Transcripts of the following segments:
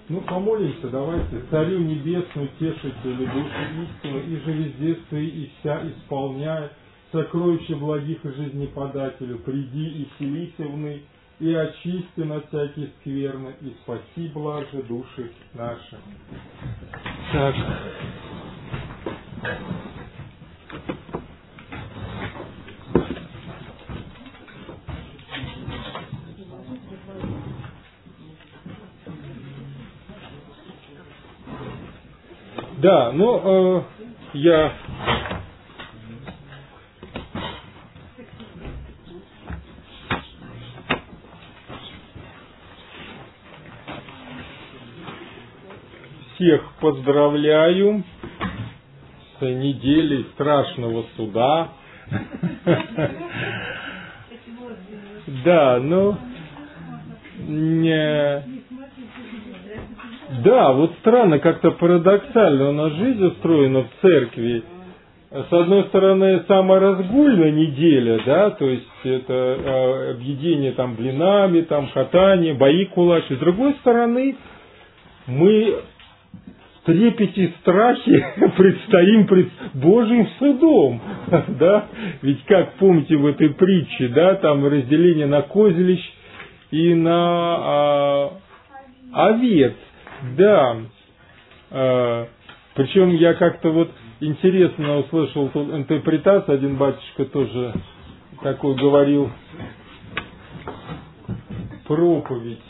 Ну, помолимся, давайте. Царю небесную, тешителю души истину, и же везде ты и вся исполняй, сокровище благих и жизнеподателю, приди и селися вны, и очисти на всякие скверны, и спаси блаже души наши. Так. Да, ну, я всех поздравляю с неделей страшного суда. Да, ну, да, вот странно, как-то парадоксально у нас жизнь устроена в церкви. С одной стороны, самая разгульная неделя, да, то есть это объедение там блинами, там катание, бои кулачи. С другой стороны, мы в трепете и страхе предстоим пред Божьим судом, да, ведь как помните в этой притче, да, там разделение на козлищ и на овец. Да, причем я как-то вот интересно услышал тут интерпретацию, один батюшка тоже такой говорил проповедь.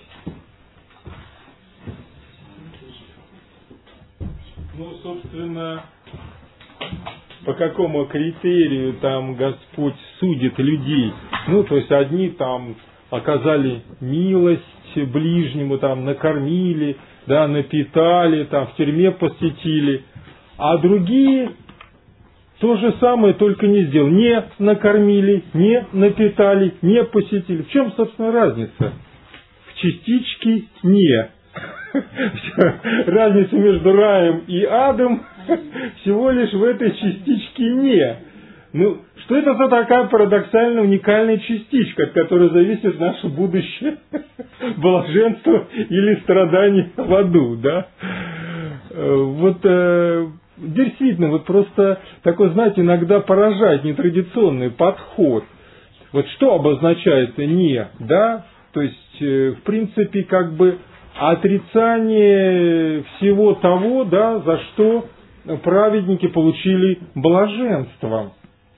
Ну, собственно, по какому критерию там Господь судит людей? Ну, то есть одни там оказали милость ближнему, там накормили, да, напитали, там в тюрьме посетили, а другие то же самое, только не сделали. Не накормили, не напитали, не посетили. В чем, собственно, разница? В частичке «не». Разница между раем и адом всего лишь в этой частичке «не». Ну, что это за такая парадоксально уникальная частичка, от которой зависит наше будущее блаженство или страдание в аду, да? Вот действительно, вот просто такой, знаете, иногда поражает нетрадиционный подход. Вот что обозначает «не», да? То есть, в принципе, как бы отрицание всего того, да, за что праведники получили блаженство.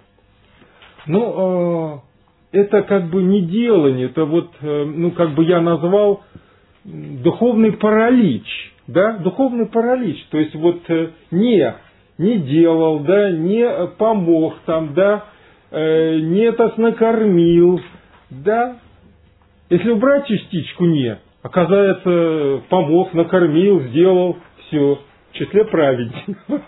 Ну, это как бы не делание, это вот, ну, как бы я назвал духовный паралич, да, духовный паралич, то есть вот не делал, да, не помог там, да, не это накормил, да. Если убрать частичку «не», оказывается, помог, накормил, сделал, все, в числе праведников.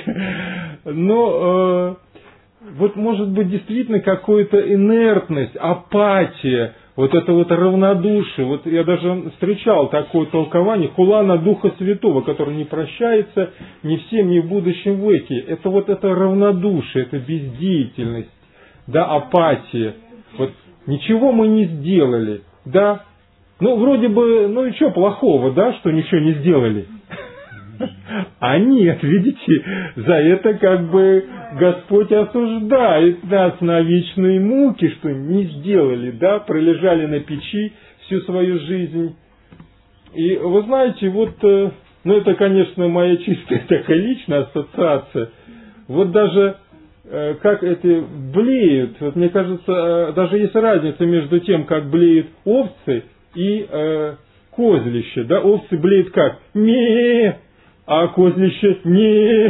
Но вот может быть действительно какая-то инертность, апатия, вот это вот равнодушие. Вот я даже встречал такое толкование хула на Духа Святого, который не прощается ни в сем, ни в будущем веке. Это вот это равнодушие, это бездеятельность, да, апатия. Вот ничего мы не сделали, да. Ну, вроде бы, ну и что плохого, да, что ничего не сделали? А нет, видите, за это как бы Господь осуждает нас на вечные муки, что не сделали, да, пролежали на печи всю свою жизнь. И вы знаете, вот, ну это, конечно, моя чистая такая личная ассоциация, вот даже как эти блеют, вот мне кажется, даже есть разница между тем, как блеют овцы и козлище, да, овцы блеют как? Ме, а козлище не.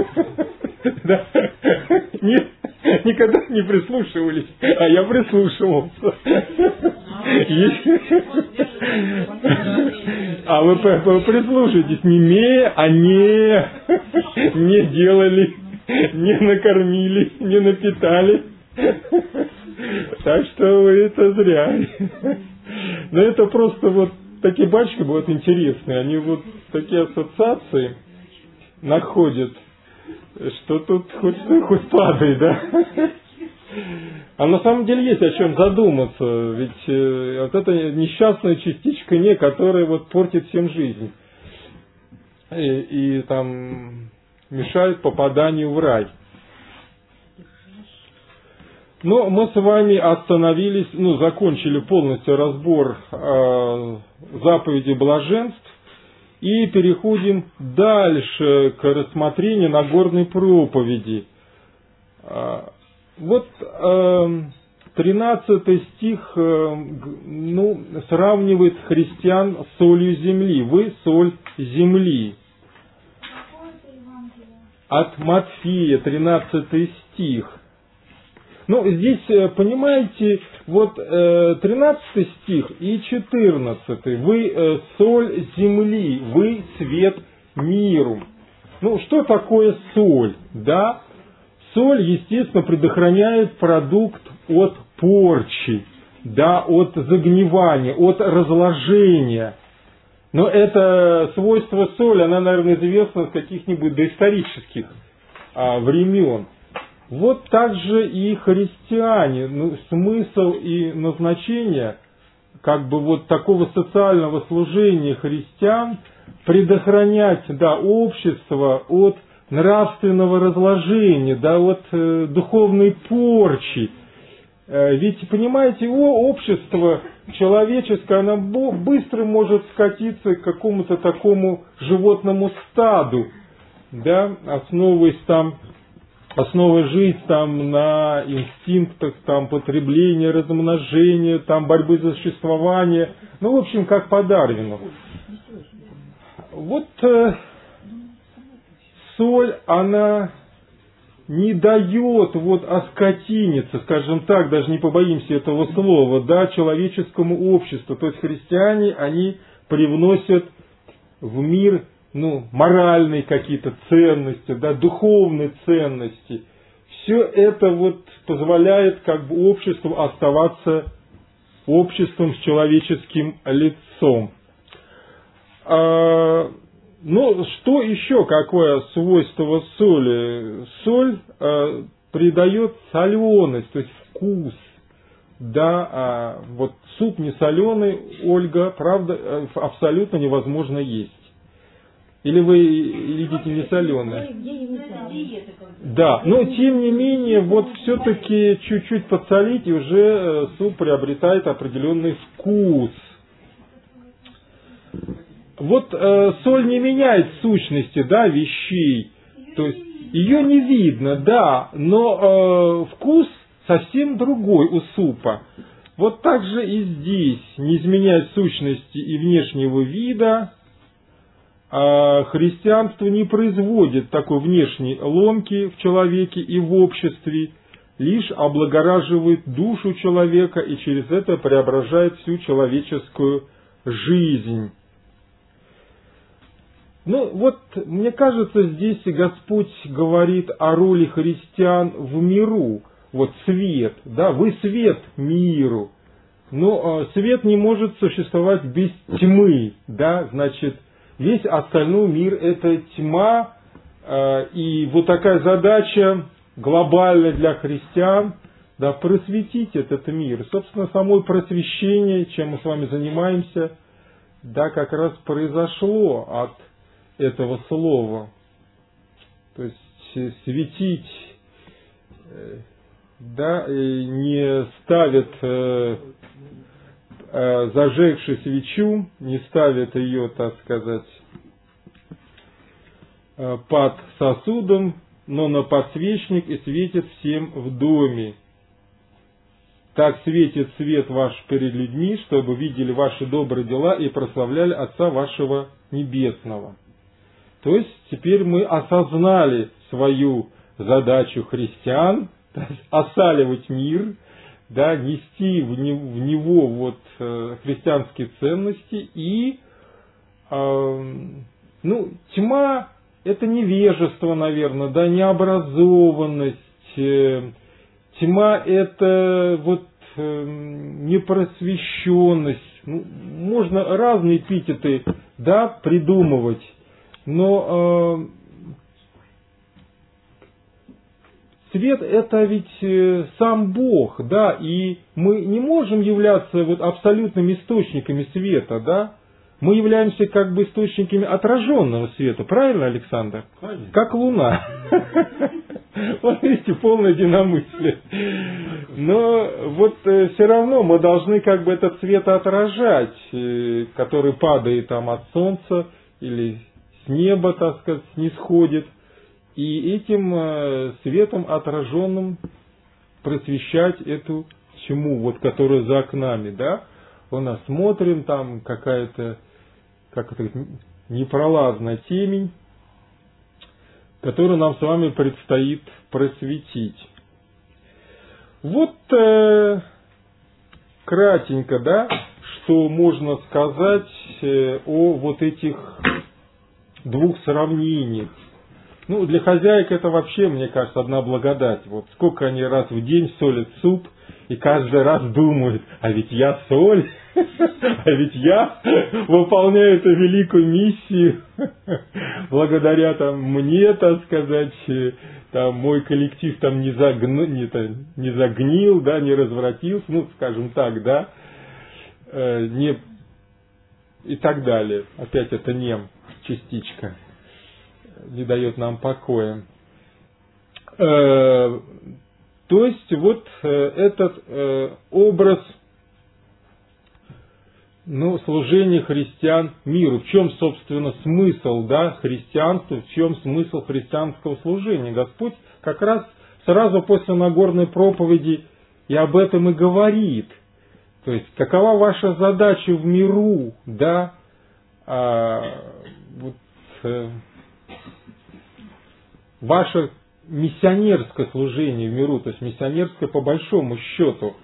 Нет, никогда не прислушивались, а я прислушивался. А вы прислушайтесь, не ме, а не делали, не накормили, не напитали. Так что вы это зря. Но это просто вот такие батюшки бывают интересные, они вот такие ассоциации находят, что тут хоть падай, да? А на самом деле есть о чем задуматься, ведь вот эта несчастная частичка «не», которая вот портит всем жизнь. и там мешают попаданию в рай. Но мы с вами остановились, закончили полностью разбор заповедей блаженств и переходим дальше к рассмотрению Нагорной проповеди. Вот 13 стих сравнивает христиан с солью земли. Вы соль земли. От Матфея, 13 стих. Здесь, понимаете, 13 стих и 14. Вы соль земли, вы свет миру. Что такое соль? Да? Соль, естественно, предохраняет продукт от порчи, да, от загнивания, от разложения. Но это свойство соли, она, наверное, известна с каких-нибудь доисторических времен. Вот так же и христиане, смысл и назначение такого социального служения христиан предохранять, общество от нравственного разложения, от духовной порчи. Ведь, понимаете, общество человеческое, оно быстро может скатиться к какому-то такому животному стаду, основывая жизнь на инстинктах, потребления, размножения, борьбы за существование. В общем, как по Дарвину. Соль, она не дает оскотиниться, скажем так, даже не побоимся этого слова, человеческому обществу. То есть христиане, они привносят в мир моральные какие-то ценности, духовные ценности. Все это позволяет обществу оставаться обществом с человеческим лицом. Что еще, какое свойство соли? Соль придает соленость, то есть вкус. Суп не соленый, Ольга, правда, абсолютно невозможно есть. Или вы едите не соленое? Да, но тем не менее, все-таки чуть-чуть подсолить, и уже суп приобретает определенный вкус. Соль не меняет сущности, вещей, то есть ее не видно, но вкус совсем другой у супа. Так же и здесь не изменяет сущности и внешнего вида. Христианство не производит такой внешней ломки в человеке и в обществе, лишь облагораживает душу человека и через это преображает всю человеческую жизнь. Мне кажется, здесь Господь говорит о роли христиан в миру. Свет, вы свет миру. Но свет не может существовать без тьмы, значит, весь остальной мир это тьма, и такая задача глобальная для христиан, просветить этот мир. Собственно, само просвещение, чем мы с вами занимаемся, как раз произошло от этого слова. То есть светить, не ставят зажегши свечу, не ставят ее, так сказать, под сосудом, но на подсвечник и светит всем в доме. Так светит свет ваш перед людьми, чтобы видели ваши добрые дела и прославляли Отца вашего Небесного. То есть теперь мы осознали свою задачу христиан, осаливать мир, нести в него христианские ценности и тьма это невежество, наверное, необразованность, тьма это непросвещенность. Можно разные эпитеты придумывать, но свет это ведь сам Бог, и мы не можем являться абсолютными источниками света, мы являемся как бы источниками отраженного света. Правильно, Александр? Конечно. Как Луна. Вот видите, полное единомыслие. Но вот все равно мы должны как бы этот свет отражать, который падает там от солнца или с неба, так сказать, снисходит. И этим светом отраженным просвещать эту тьму, вот, которая за окнами, да? У нас смотрим, там какая-то, как это, непролазная темень, которую нам с вами предстоит просветить. Вот кратенько, да, что можно сказать о вот этих двух сравнениях. Ну, для хозяек это вообще, мне кажется, одна благодать. Вот сколько они раз в день солят суп, и каждый раз думают, а ведь я соль, а ведь я выполняю эту великую миссию, благодаря там мне, так сказать, там мой коллектив там не загнил, да, не развратился, ну, скажем так, да, не и так далее. Опять это нем частичка не дает нам покоя. То есть вот этот образ, ну, служения христиан миру. В чем, собственно, смысл, да, христианства, в чем смысл христианского служения? Господь как раз сразу после Нагорной проповеди и об этом и говорит. То есть, какова ваша задача в миру, да, ваше миссионерское служение в миру, то есть миссионерское по большому счету.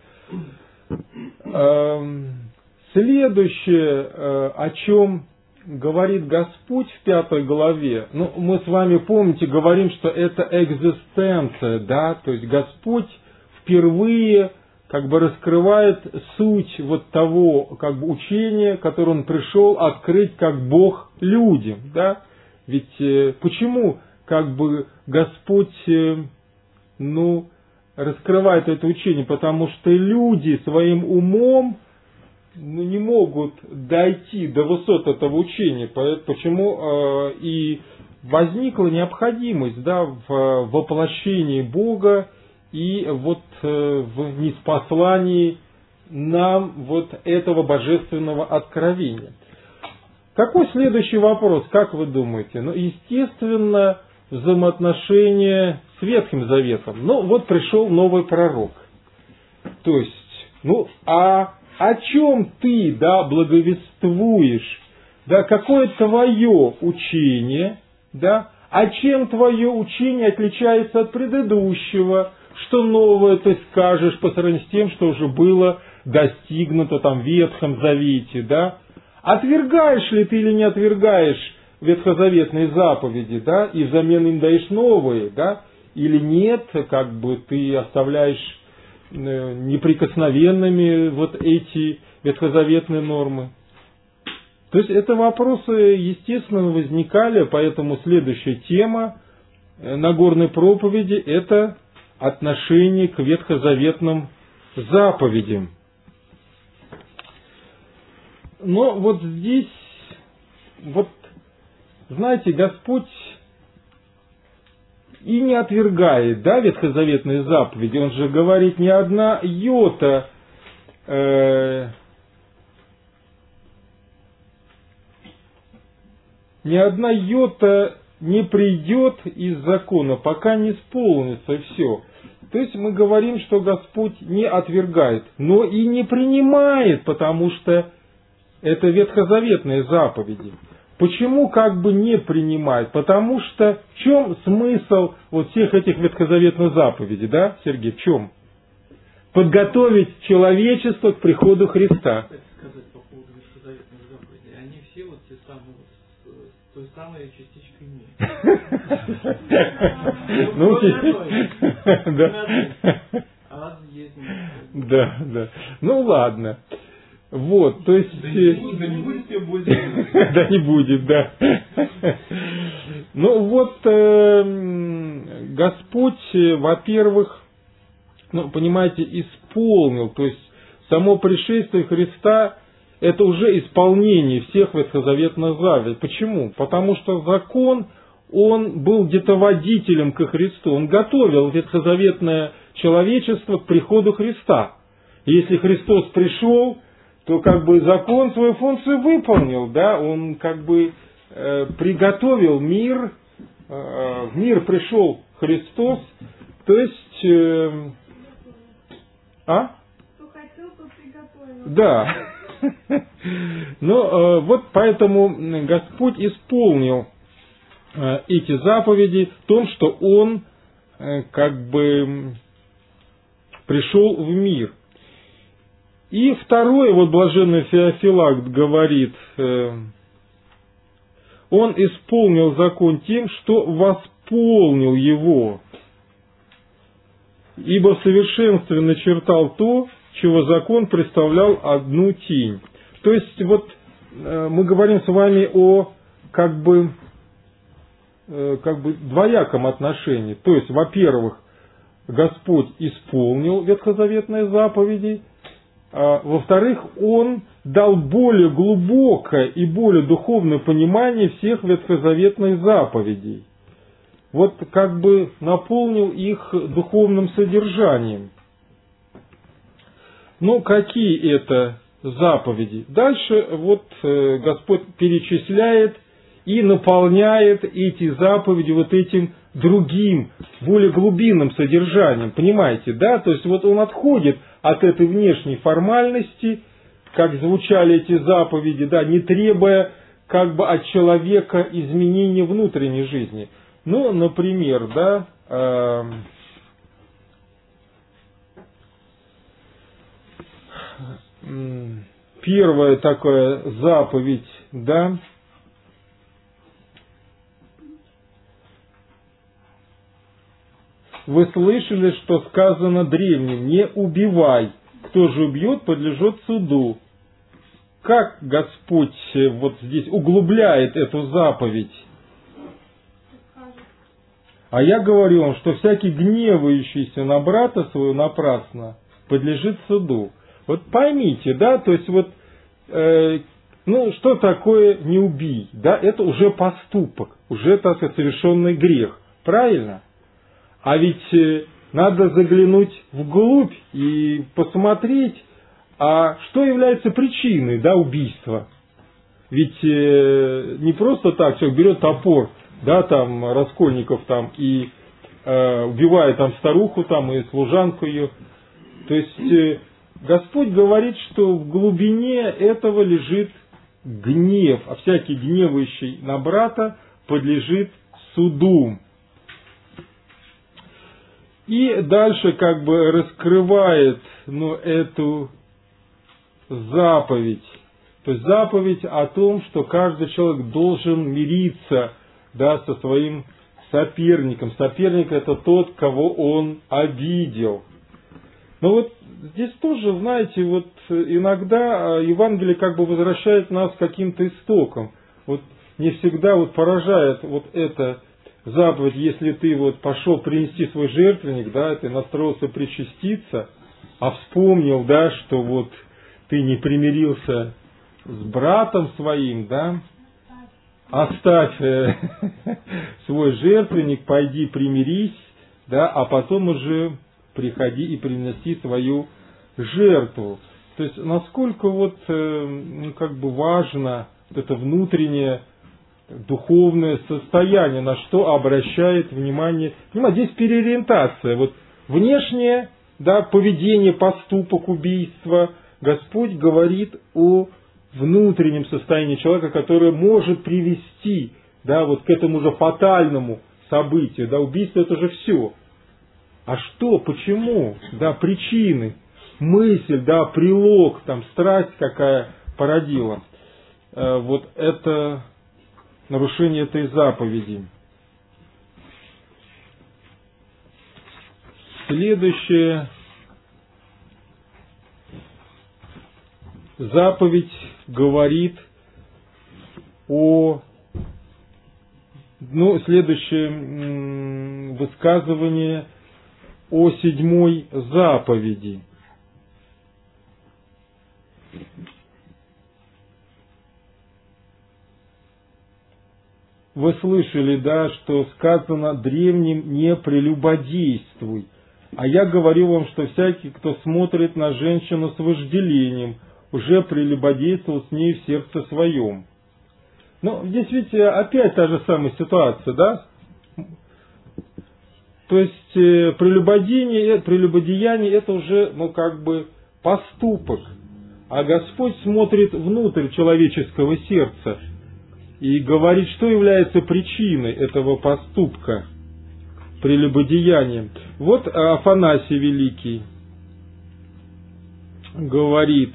Следующее, о чем говорит Господь в 5 главе, ну, мы с вами, помните, говорим, что это экзистенция, да, то есть Господь впервые как бы раскрывает суть вот того как бы учения, которое Он пришел открыть как Бог людям, да. Ведь почему как бы Господь, ну, раскрывает это учение? Потому что люди своим умом, ну, не могут дойти до высот этого учения. Почему и возникла необходимость, да, в воплощении Бога и вот в ниспослании нам вот этого божественного откровения. Какой следующий вопрос, как вы думаете? Ну, естественно, взаимоотношения с Ветхим Заветом. Ну, вот пришел новый пророк. То есть, ну, о чем ты, да, благовествуешь? Да, какое твое учение, да? А чем твое учение отличается от предыдущего? Что новое ты скажешь по сравнению с тем, что уже было достигнуто там в Ветхом Завете, да? Отвергаешь ли ты или не отвергаешь ветхозаветные заповеди, да, и взамен им даешь новые, да, или нет, как бы ты оставляешь неприкосновенными вот эти ветхозаветные нормы. То есть это вопросы, естественно, возникали, поэтому следующая тема Нагорной проповеди – это отношение к ветхозаветным заповедям. Но вот здесь, вот, знаете, Господь и не отвергает, да, ветхозаветные заповеди. Он же говорит, ни одна йота не придет из закона, пока не исполнится все. То есть мы говорим, что Господь не отвергает, но и не принимает, потому что это ветхозаветные заповеди. Почему как бы не принимает? Потому что в чем смысл вот всех этих ветхозаветных заповедей, да, Сергей, в чем? Подготовить человечество к приходу Христа. Сказать по поводу ветхозаветных заповедей. Они все вот те самые, с той самой частичкой мира. Да. Ну ладно. Вот, то есть... Да не будет тебе больше. Да не будет, да. Ну вот, Господь, во-первых, ну, понимаете, исполнил, то есть само пришествие Христа, это уже исполнение всех ветхозаветных заповедей. Почему? Потому что закон, он был где-то водителем ко Христу. Он готовил ветхозаветное человечество к приходу Христа. И если Христос пришел, то как бы закон свою функцию выполнил, да, он как бы приготовил мир, в мир пришел Христос, то есть, Кто хотел, то приготовил. Да. Но вот поэтому Господь исполнил эти заповеди в том, что Он как бы пришел в мир. И второе, вот блаженный Феофилакт говорит, он исполнил закон тем, что восполнил его, ибо в совершенстве начертал то, чего закон представлял одну тень. То есть вот мы говорим с вами о как бы двояком отношении. То есть, во-первых, Господь исполнил ветхозаветные заповеди, а во-вторых, Он дал более глубокое и более духовное понимание всех ветхозаветных заповедей. Вот как бы наполнил их духовным содержанием. Ну, какие это заповеди? Дальше вот Господь перечисляет и наполняет эти заповеди вот этим другим, более глубинным содержанием. Понимаете, да? То есть вот Он отходит от этой внешней формальности, как звучали эти заповеди, да, не требуя как бы от человека изменения внутренней жизни. Ну, например, да, первая такая заповедь, да, вы слышали, что сказано древним: не убивай, кто же убьет, подлежит суду. Как Господь вот здесь углубляет эту заповедь? А я говорю вам, что всякий гневающийся на брата своего напрасно подлежит суду. Вот поймите, да, то есть вот, что такое не убий? Да, это уже поступок, уже, так сказать, совершенный грех. Правильно? А ведь надо заглянуть вглубь и посмотреть, а что является причиной, да, убийства. Ведь не просто так человек берет топор, да, там, Раскольников там, и убивает там старуху там и служанку ее. То есть Господь говорит, что в глубине этого лежит гнев, а всякий гневающий на брата подлежит суду. И дальше как бы раскрывает, эту заповедь. То есть заповедь о том, что каждый человек должен мириться, да, со своим соперником. Соперник — это тот, кого он обидел. Но вот здесь тоже, знаете, вот иногда Евангелие как бы возвращает нас к каким-то истокам. Вот не всегда вот поражает вот эта заповедь, если ты вот пошел принести свой жертвенник, да, ты настроился причаститься, а вспомнил, да, что вот ты не примирился с братом своим, да, оставь свой жертвенник, пойди примирись, да, а потом уже приходи и приноси свою жертву. То есть, насколько вот, как бы важно это внутреннее духовное состояние, на что обращает внимание. Здесь переориентация. Вот внешнее, да, поведение, поступок, убийство. Господь говорит о внутреннем состоянии человека, которое может привести, да, вот к этому же фатальному событию. Да, убийство — это же все. А что, почему? Да, причины, мысль, да, прилог, там, страсть какая породила. Вот это нарушение этой заповеди. Следующая заповедь говорит о... следующее высказывание о 7-й заповеди. вы слышали, да, что сказано древним «не прелюбодействуй». А я говорю вам, что всякий, кто смотрит на женщину с вожделением, уже прелюбодействовал с ней в сердце своем. Ну, здесь ведь опять та же самая ситуация, да? То есть прелюбодеяние это уже, ну, как бы поступок. А Господь смотрит внутрь человеческого сердца и говорит, что является причиной этого поступка, прелюбодеяния. Вот Афанасий Великий говорит,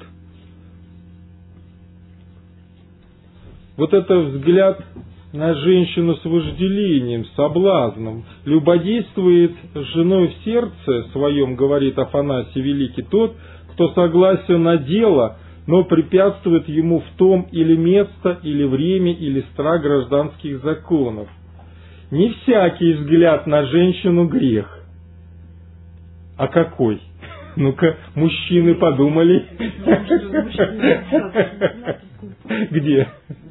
вот это взгляд на женщину с вожделением, соблазном, любодействует с женой в сердце своем, говорит Афанасий Великий, тот, кто согласен на дело, но препятствует ему в том или место, или время, или страх гражданских законов. Не всякий взгляд на женщину грех. А какой? Ну-ка, мужчины подумали. Где?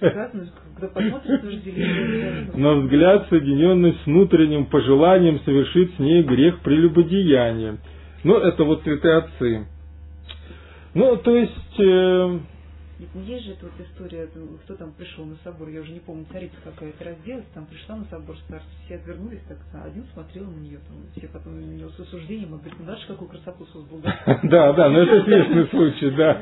Но взгляд, соединенный с внутренним пожеланием совершить с ней грех прелюбодеяния. Ну, это вот святые отцы. Ну, то есть... Есть же эта вот история, кто там пришел на собор, я уже не помню, царица какая-то разделась, там пришла на собор старцев, все отвернулись, так один смотрел на нее, там, все потом на нее с осуждением, он говорит, ну дальше какую красоту создал, да? Да, но это известный случай, да.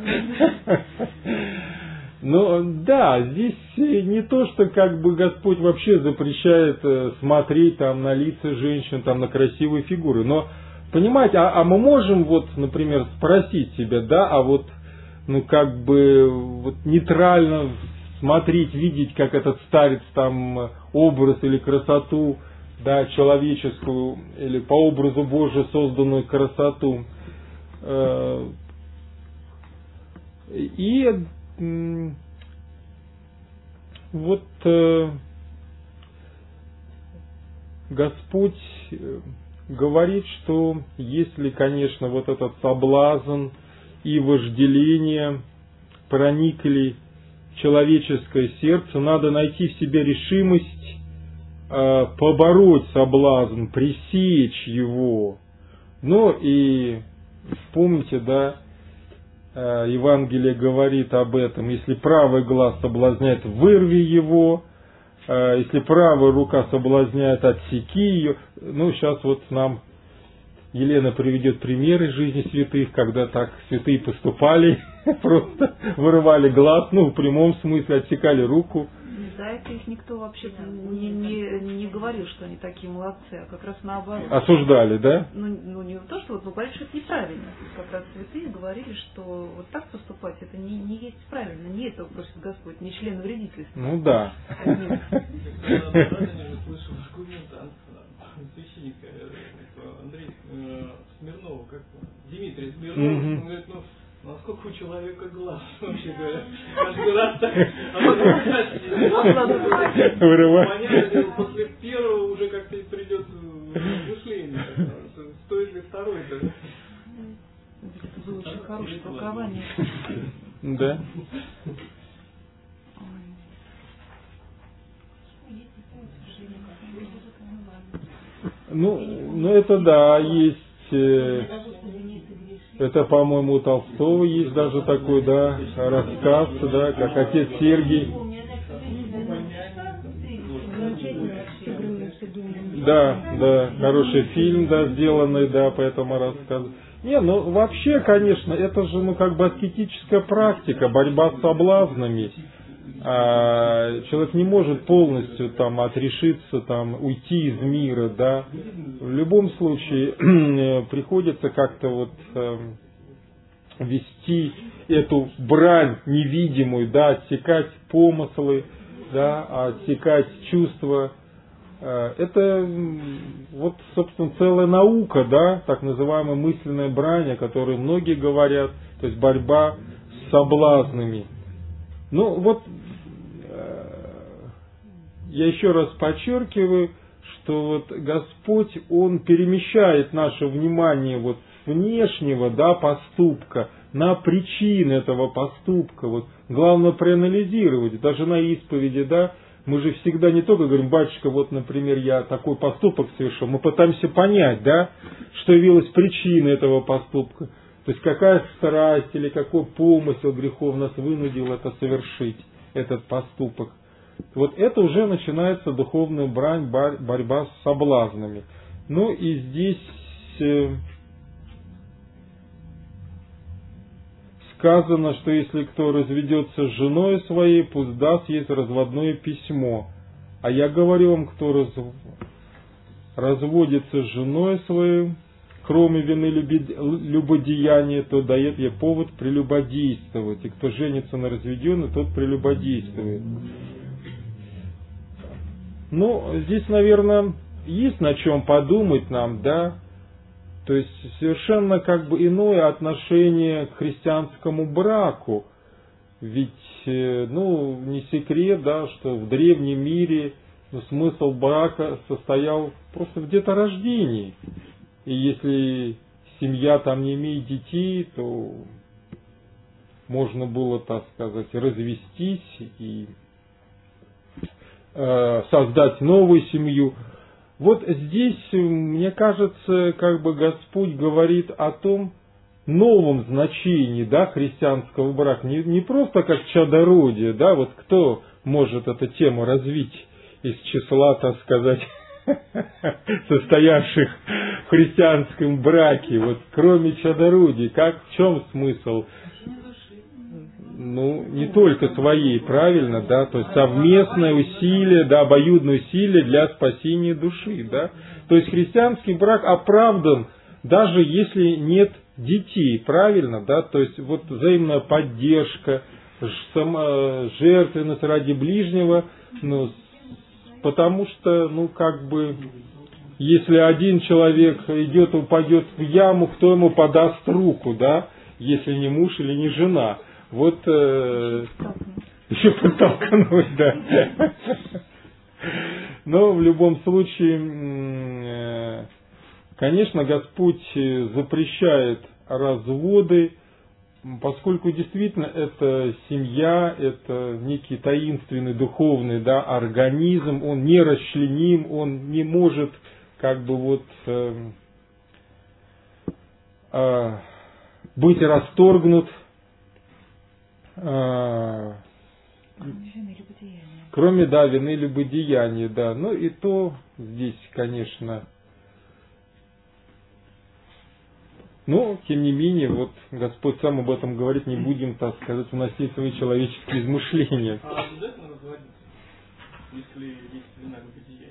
Ну, да, здесь не то, что как бы Господь вообще запрещает смотреть там на лица женщин, там на красивые фигуры, но, понимаете, а мы можем вот, например, спросить себя, да, а вот, ну, как бы, вот нейтрально смотреть, видеть, как этот старец там образ или красоту, да, человеческую, или по образу Божию созданную красоту. И вот Господь говорит, что если, конечно, вот этот соблазн и вожделение проникли в человеческое сердце, надо найти в себе решимость побороть соблазн, пресечь его. Ну и помните, да, Евангелие говорит об этом. Если правый глаз соблазняет, вырви его. Если правая рука соблазняет, отсеки ее. Ну, сейчас вот нам Елена приведет примеры жизни святых, когда так святые поступали, просто вырывали глаз, ну, в прямом смысле, отсекали руку. За это их никто вообще не говорил, что они такие молодцы, а как раз наоборот. Осуждали, да? Ну не то, что вот, но говорили, что это неправильно. Как раз святые говорили, что вот так поступать, это не есть правильно, не этого просит Господь, не член вредительства. Ну да. Я слышал аргумент от священника Андрея Смирнова, как Дмитрия Смирнова, он говорит, ну, насколько у человека глаз, вообще говоря, каждый раз так, понятно, после первого уже как-то и придет размышление, стоит ли второй-то. Это было очень хорошее толкование. Да. Ну это да, есть. Это, по-моему, у Толстого есть даже такой, да, рассказ, да, как отец Сергий. Да, хороший фильм, да, сделанный, да, по этому рассказу. Не, ну вообще, конечно, это же, ну, как бы аскетическая практика, борьба с соблазнами. Человек не может полностью там отрешиться, там, уйти из мира, да. В любом случае приходится как-то вот вести эту брань невидимую, да, отсекать помыслы, да, отсекать чувства. Это вот, собственно, целая наука, да, так называемая мысленная брань, о которой многие говорят, то есть борьба с соблазнами. Ну вот, я еще раз подчеркиваю, что вот Господь, Он перемещает наше внимание вот с внешнего, да, поступка на причины этого поступка. Вот главное проанализировать, даже на исповеди, да, мы же всегда не только говорим, батюшка, вот, например, я такой поступок совершил, мы пытаемся понять, да, что явилась причиной этого поступка. То есть какая страсть или какой помысел грехов нас вынудил это совершить, этот поступок. Вот это уже начинается духовная брань, борьба с соблазнами. Ну и здесь сказано, что если кто разведется с женой своей, пусть даст ей разводное письмо. А я говорю вам, кто разводится с женой своей, кроме вины любодеяния, то дает ей повод прелюбодействовать. И кто женится на разведенной, тот прелюбодействует. Ну, здесь, наверное, есть на чем подумать нам, да? То есть совершенно как бы иное отношение к христианскому браку. Ведь, ну, не секрет, да, что в древнем мире смысл брака состоял просто в деторождении. И если семья там не имеет детей, то можно было, так сказать, развестись и создать новую семью. Вот здесь, мне кажется, как бы Господь говорит о том новом значении, да, христианского брака. Не просто как чадородие, да, вот кто может эту тему развить из числа, так сказать, состоявших в христианском браке, вот кроме чадородия, в чем смысл? Ну, не только своей, правильно, да, то есть совместное усилие, да, обоюдное усилие для спасения души, да. То есть христианский брак оправдан, даже если нет детей, правильно, да, то есть вот взаимная поддержка, жертвенность ради ближнего, ну, потому что, ну, как бы, если один человек идет и упадет в яму, кто ему подаст руку, да, если не муж или не жена. Вот еще подтолкнуть, да. Но в любом случае, конечно, Господь запрещает разводы, поскольку действительно это семья, это некий таинственный духовный, да, организм, он не расчленим, он не может как бы вот быть расторгнут. Кроме, да, вины любодеяния, да. Ну и то здесь, конечно. Но, тем не менее, вот Господь сам об этом говорит, не будем, так сказать, вносить свои человеческие измышления. А обязательно разводиться, если есть вина любодеяния?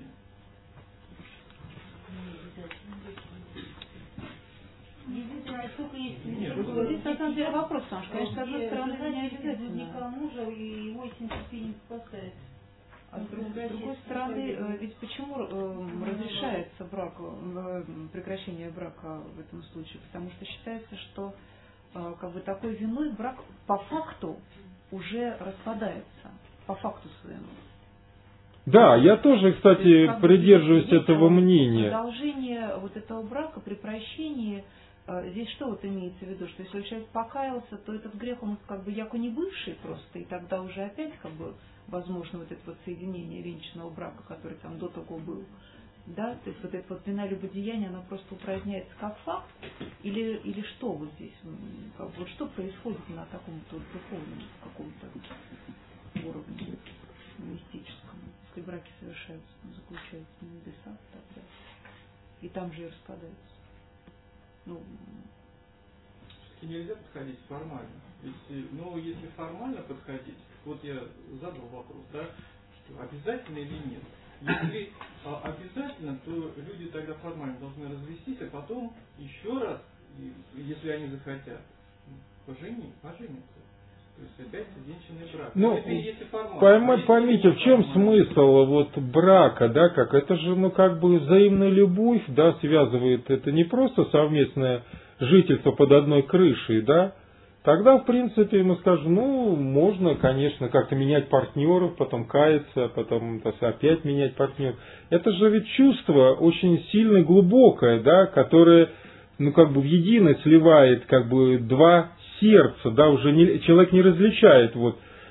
Здесь на самом деле вопрос, потому что, конечно, с одной стороны, не обязательно мужа и его этим терпением спасает. А с другой стороны, ведь почему разрешается брак, прекращение брака в этом случае? Потому что считается, что как бы такой виной брак по факту уже распадается, по факту своему. Да, я тоже, кстати, придерживаюсь этого мнения. Продолжение вот этого брака при прощении, здесь что вот имеется в виду, что если человек покаялся, то этот грех, он как бы яко не бывший просто, и тогда уже опять как бы возможно вот это вот соединение венчанного брака, который там до того был. Да, то есть вот эта вот вина любодеяния, она просто упраздняется как факт, или что вот здесь, как, вот что происходит на таком-то духовном каком-то уровне мистическом, если браки совершаются, заключаются на небесах, тогда и там же и распадаются. Ну, нельзя подходить формально. Если формально подходить, вот я задал вопрос, да, что обязательно или нет. Если обязательно, то люди тогда формально должны развестись, а потом еще раз, если они захотят, пожениться. То есть опять венчанный брак. Ну, формально, поймите, в чем смысл вот брака, да, как это же, ну, как бы взаимная любовь, да, связывает, это не просто совместное жительство под одной крышей, да. Тогда, в принципе, мы скажем, ну, можно, конечно, как-то менять партнеров, потом каяться, потом опять менять партнеров. Это же ведь чувство очень сильно глубокое, да, которое, ну, как бы в единое сливает, как бы, два сердца, да, уже человек не различает, вот,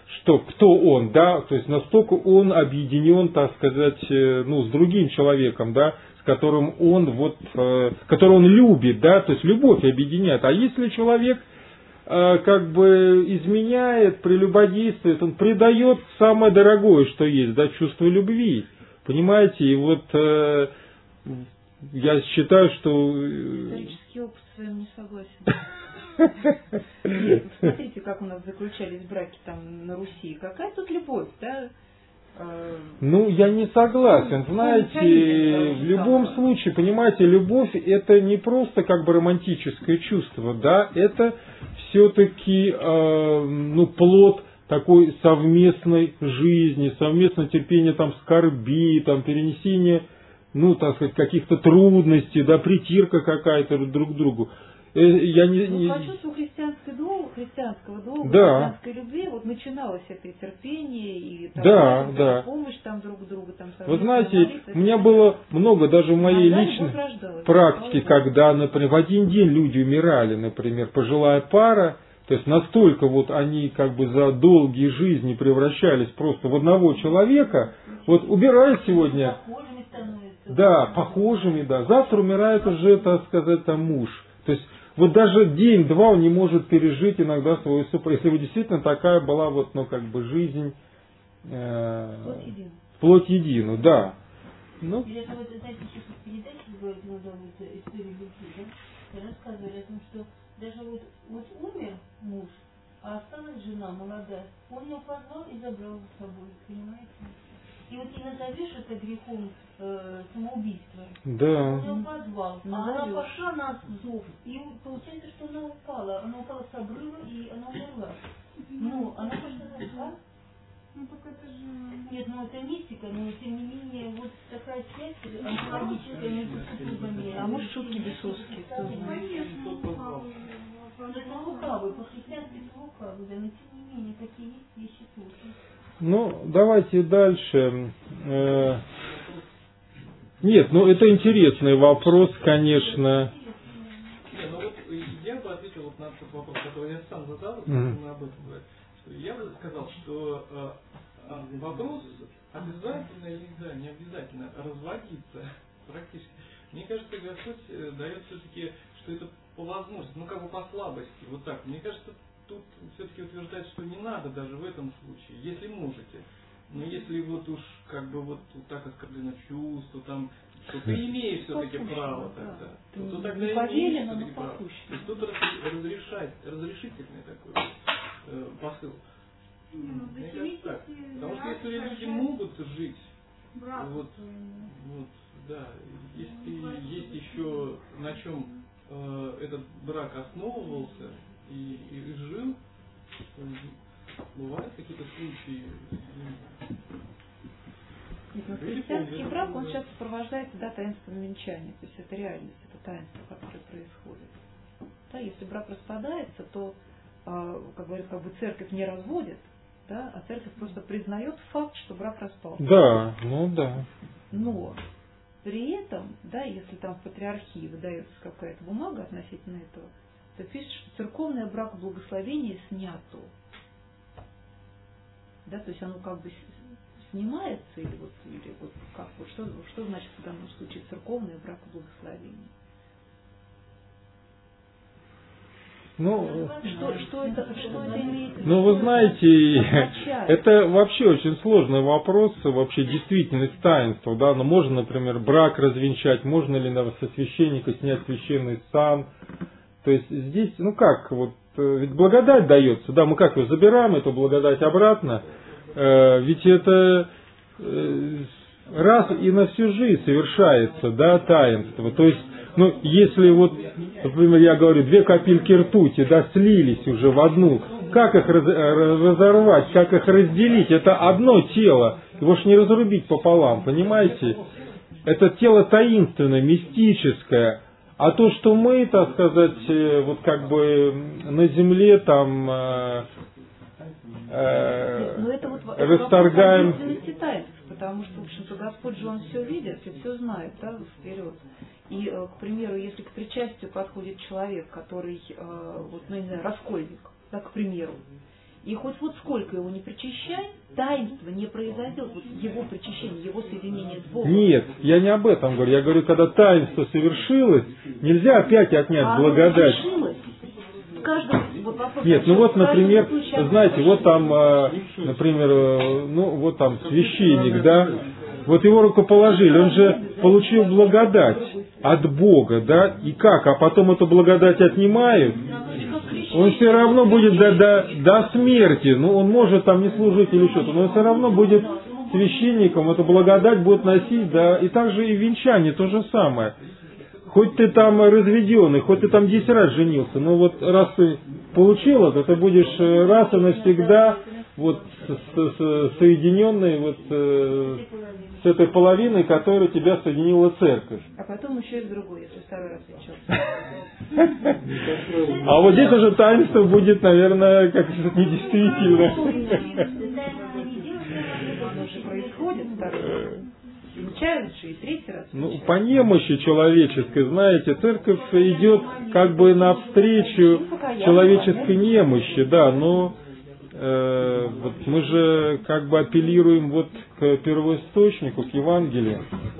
что кто он, да, то есть настолько он объединен, так сказать, с другим человеком, да, с которым он которого он любит, да, то есть любовь объединяет. А если человек как бы изменяет, прелюбодействует, он предает самое дорогое, что есть, да, чувство любви, понимаете, и вот я считаю, что... Исторический опыт с вами не согласен. Смотрите, как у нас заключались браки там на Руси. Какая тут любовь, да? Я не согласен. Знаете, в любом случае, понимаете, любовь это не просто как бы романтическое чувство, да, это все-таки плод такой совместной жизни, совместное терпение там скорби, там перенесение, так сказать, каких-то трудностей, да, притирка какая-то друг к другу. По чувству христианского долга, христианской любви, вот начиналось это и терпение, и помощь там друг другу. Вы знаете, у меня было много, даже в моей личной практике, когда, например, в один день люди умирали, например, пожилая пара, то есть настолько вот они как бы за долгие жизни превращались просто в одного человека, вот убирают сегодня, похожими, да, завтра умирает уже, так сказать, там муж, то есть вот даже день-два он не может пережить иногда свою супругу, если вы действительно такая была жизнь плоть едину, да. Или это вот, знаете, еще в передаче говорят, историю любви, да? Рассказывали о том, что даже вот умер муж, а осталась жена молодая, он ее позвал и забрал с собой, понимаете? И вот не назовешь это грехом самоубийства. Да. Он ее позвал, а она пошла на зов, и получается, что она упала с обрыва, и она умерла. Она пошла на зов. только это же... Нет, это мистика, но тем не менее, вот такая связь онтологическая между супругами. А может, шутки бесовские тоже. Это лукавый, по-христиански это лукавый, да, но тем не менее, такие есть вещи тоже. Давайте дальше. Нет, это интересный вопрос, конечно. Я бы ответил на тот вопрос, который я сам задал, об этом говорить. Я бы сказал, что вопрос обязательно или не обязательно разводиться практически. Мне кажется, Господь дает все-таки, что это по возможности, по слабости, вот так. Мне кажется, тут все-таки утверждает, что не надо даже в этом случае, если можете. Но если вот так оскорблено чувство, то ты имеешь все-таки право тогда. То тогда имеешь все-таки право. То есть тут разрешительный такой посыл. Мне кажется так. Потому что если люди могут жить, если есть еще на чем этот брак основывался и жил, бывают какие-то случаи. Христианский брак, он сейчас сопровождается таинством венчания, то есть это реальность, это таинство, которое происходит. Да, если брак распадается, то, как говорят, церковь не разводит, да, а церковь просто признает факт, что брак распался. Да, да. Но при этом, если там в патриархии выдается какая-то бумага относительно этого, то пишет, что церковное бракоблагословение снято. Да, то есть оно снимается, или как, что значит в данном случае церковное бракоблагословение? Что это имеет в виду? Вы знаете, это вообще очень сложный вопрос, вообще действительность таинства, да, можно, например, брак развенчать, можно ли со священника снять священный сан, то есть здесь, ведь благодать дается, да, мы ее забираем, эту благодать обратно, ведь это раз и на всю жизнь совершается, да, таинство, то есть, если например, я говорю, 2 капельки ртути, слились уже в одну, как их разорвать, как их разделить, это одно тело, его ж не разрубить пополам, понимаете, это тело таинственное, мистическое, а то, что мы, так сказать, на земле там расторгаем. Потому что, в общем-то, Господь же Он все видит и все знает, вперед. И, к примеру, если к причастию подходит человек, который, раскольник, к примеру, И хоть вот сколько его не причащай, таинство не произойдет. Вот его причащение, его соединение с Богом. Нет, я не об этом говорю. Я говорю, когда таинство совершилось, нельзя опять отнять благодать. Совершилось. Вот вопрос, нет, ну вот, например, знаете, вот там, например, ну вот там священник, да, вот его рукоположили, он же получил благодать от Бога, да, и как, а потом эту благодать отнимают, он все равно будет до смерти, ну он может там не служить или что-то, но он все равно будет священником, эту благодать будет носить, да, и также и венчание то же самое. Хоть ты там разведенный, хоть ты там 10 раз женился, но вот раз ты получил это, ты будешь раз и навсегда вот соединенный вот с этой половиной, которая тебя соединила церковь. А потом еще и другой, если второй раз венчался. А вот здесь уже таинство будет, наверное, как недействительно. Оно же происходит второй раз. Венчаются и третий раз. Ну, по немощи человеческой, знаете, церковь идет как бы навстречу человеческой немощи, да, но вот мы же как бы апеллируем вот к первоисточнику, к Евангелию.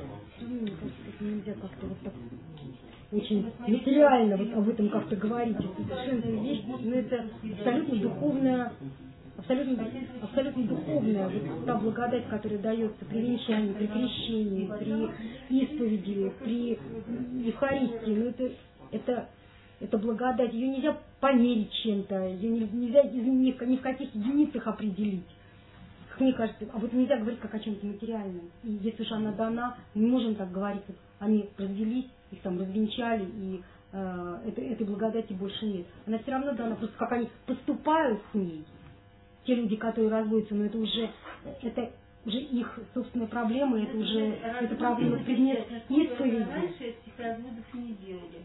Нельзя как-то вот так очень материально вот об этом как-то говорить. Это совершенно вещь, но это абсолютно духовная, абсолютно духовная вот та благодать, которая дается при венчании, при крещении, при исповеди, при Евхаристии. Но это благодать, ее нельзя померить чем-то, ее нельзя ни в каких единицах определить. Как мне кажется, а вот нельзя говорить как о чем-то материальном. И если уж она дана, мы не можем так говорить, вот они развелись, их там развенчали, и этой благодати больше нет. Она все равно дана, просто как они поступают с ней, те люди, которые разводятся, но это уже их собственная проблема, это проблема, предмет исповеди. Раньше этих разводов не делали.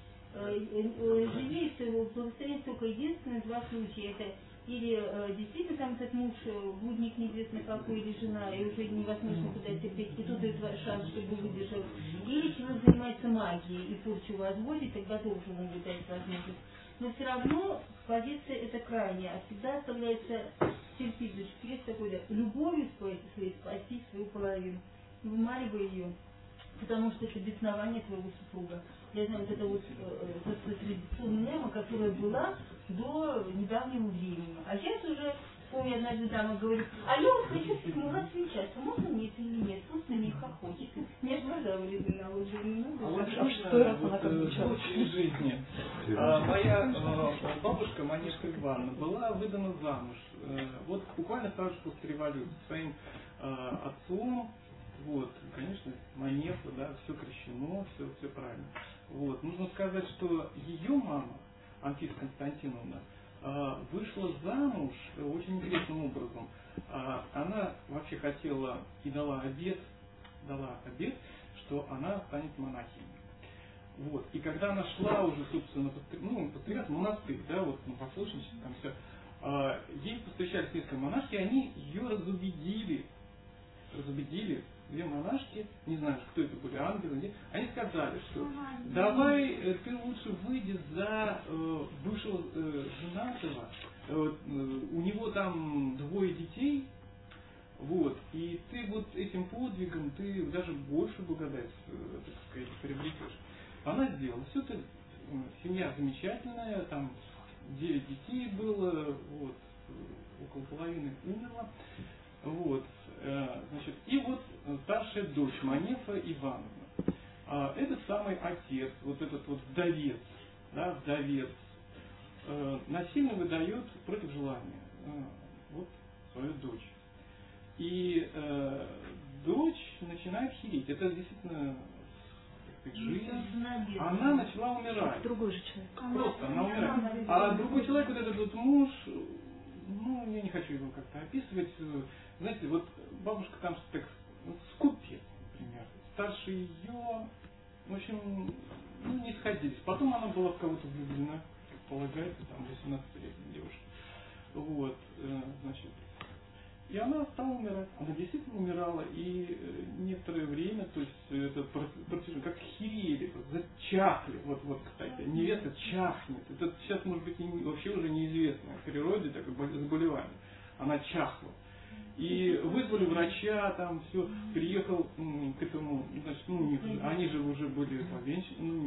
Жениться, благословить только единственные 2 случая. Это или действительно там этот муж, блудник неизвестно какой, или жена, и уже невозможно куда терпеть, и тут это шанс, чтобы выдержал. Или человек занимается магией и порчу возводит, тогда тоже могут дать возможность. Но все равно позиция это крайняя, всегда оставляется терпеть, есть такой, да, любовью своей спасти свою половину, вымаливая ее, потому что это беснование твоего супруга. Я знаю, вот это вот традиционная норма, которая была до недавнего времени. А сейчас уже, помню, однажды дама говорит, а я вот хочу с венчаться, можно мне это или нет? Пусть на них охотит. Мне аж глаза вылезли на лужу. А что раз она как венчалась? В жизни. Моя бабушка, Манишка Ивановна, была выдана замуж. Вот буквально сразу после революции своим отцом. Вот, конечно, Манефа, да, все крещено, все правильно. Вот. Нужно сказать, что ее мама, Анфиса Константиновна, вышла замуж очень интересным образом. Она вообще хотела и дала обет, что она станет монахиней. Вот. И когда она шла уже, собственно, постригаться, монастырь, да, вот, послушничество, там все, ей повстречались несколько монашки, и они ее разубедили, 2 монашки, не знаю, кто это были, ангелы, нет, они сказали, что давай ты лучше выйди за бывшего женатого, у него там 2 детей, вот, и ты вот этим подвигом, ты даже больше благодать, так сказать, приобретешь. Она сделала все это, семья замечательная, там 9 детей было, вот, около половины умерла, вот. Значит, и вот старшая дочь Манефа Ивановна. Этот самый отец, вот этот вот вдовец, насильно выдает против желания вот свою дочь. И дочь начинает хереть. Это действительно, так сказать, жизнь. Она начала умирать. Другой же человек. Просто она умирает. А другой человек, вот этот вот муж, ну, я не хочу его как-то описывать. Знаете, вот бабушка там так скупец, например. Старше ее, в общем, не сходились. Потом она была в кого-то влюблена, как полагается, там 18-летняя девушка. Вот, значит. И она стала умирать. Она действительно умирала. И некоторое время, то есть это как херели, зачахли. Вот, кстати, невеста чахнет. Это сейчас, может быть, вообще уже неизвестно в природе такое заболевание. Она чахла. И вызвали врача, там все, приехал к этому, значит, они же уже были повенчаны,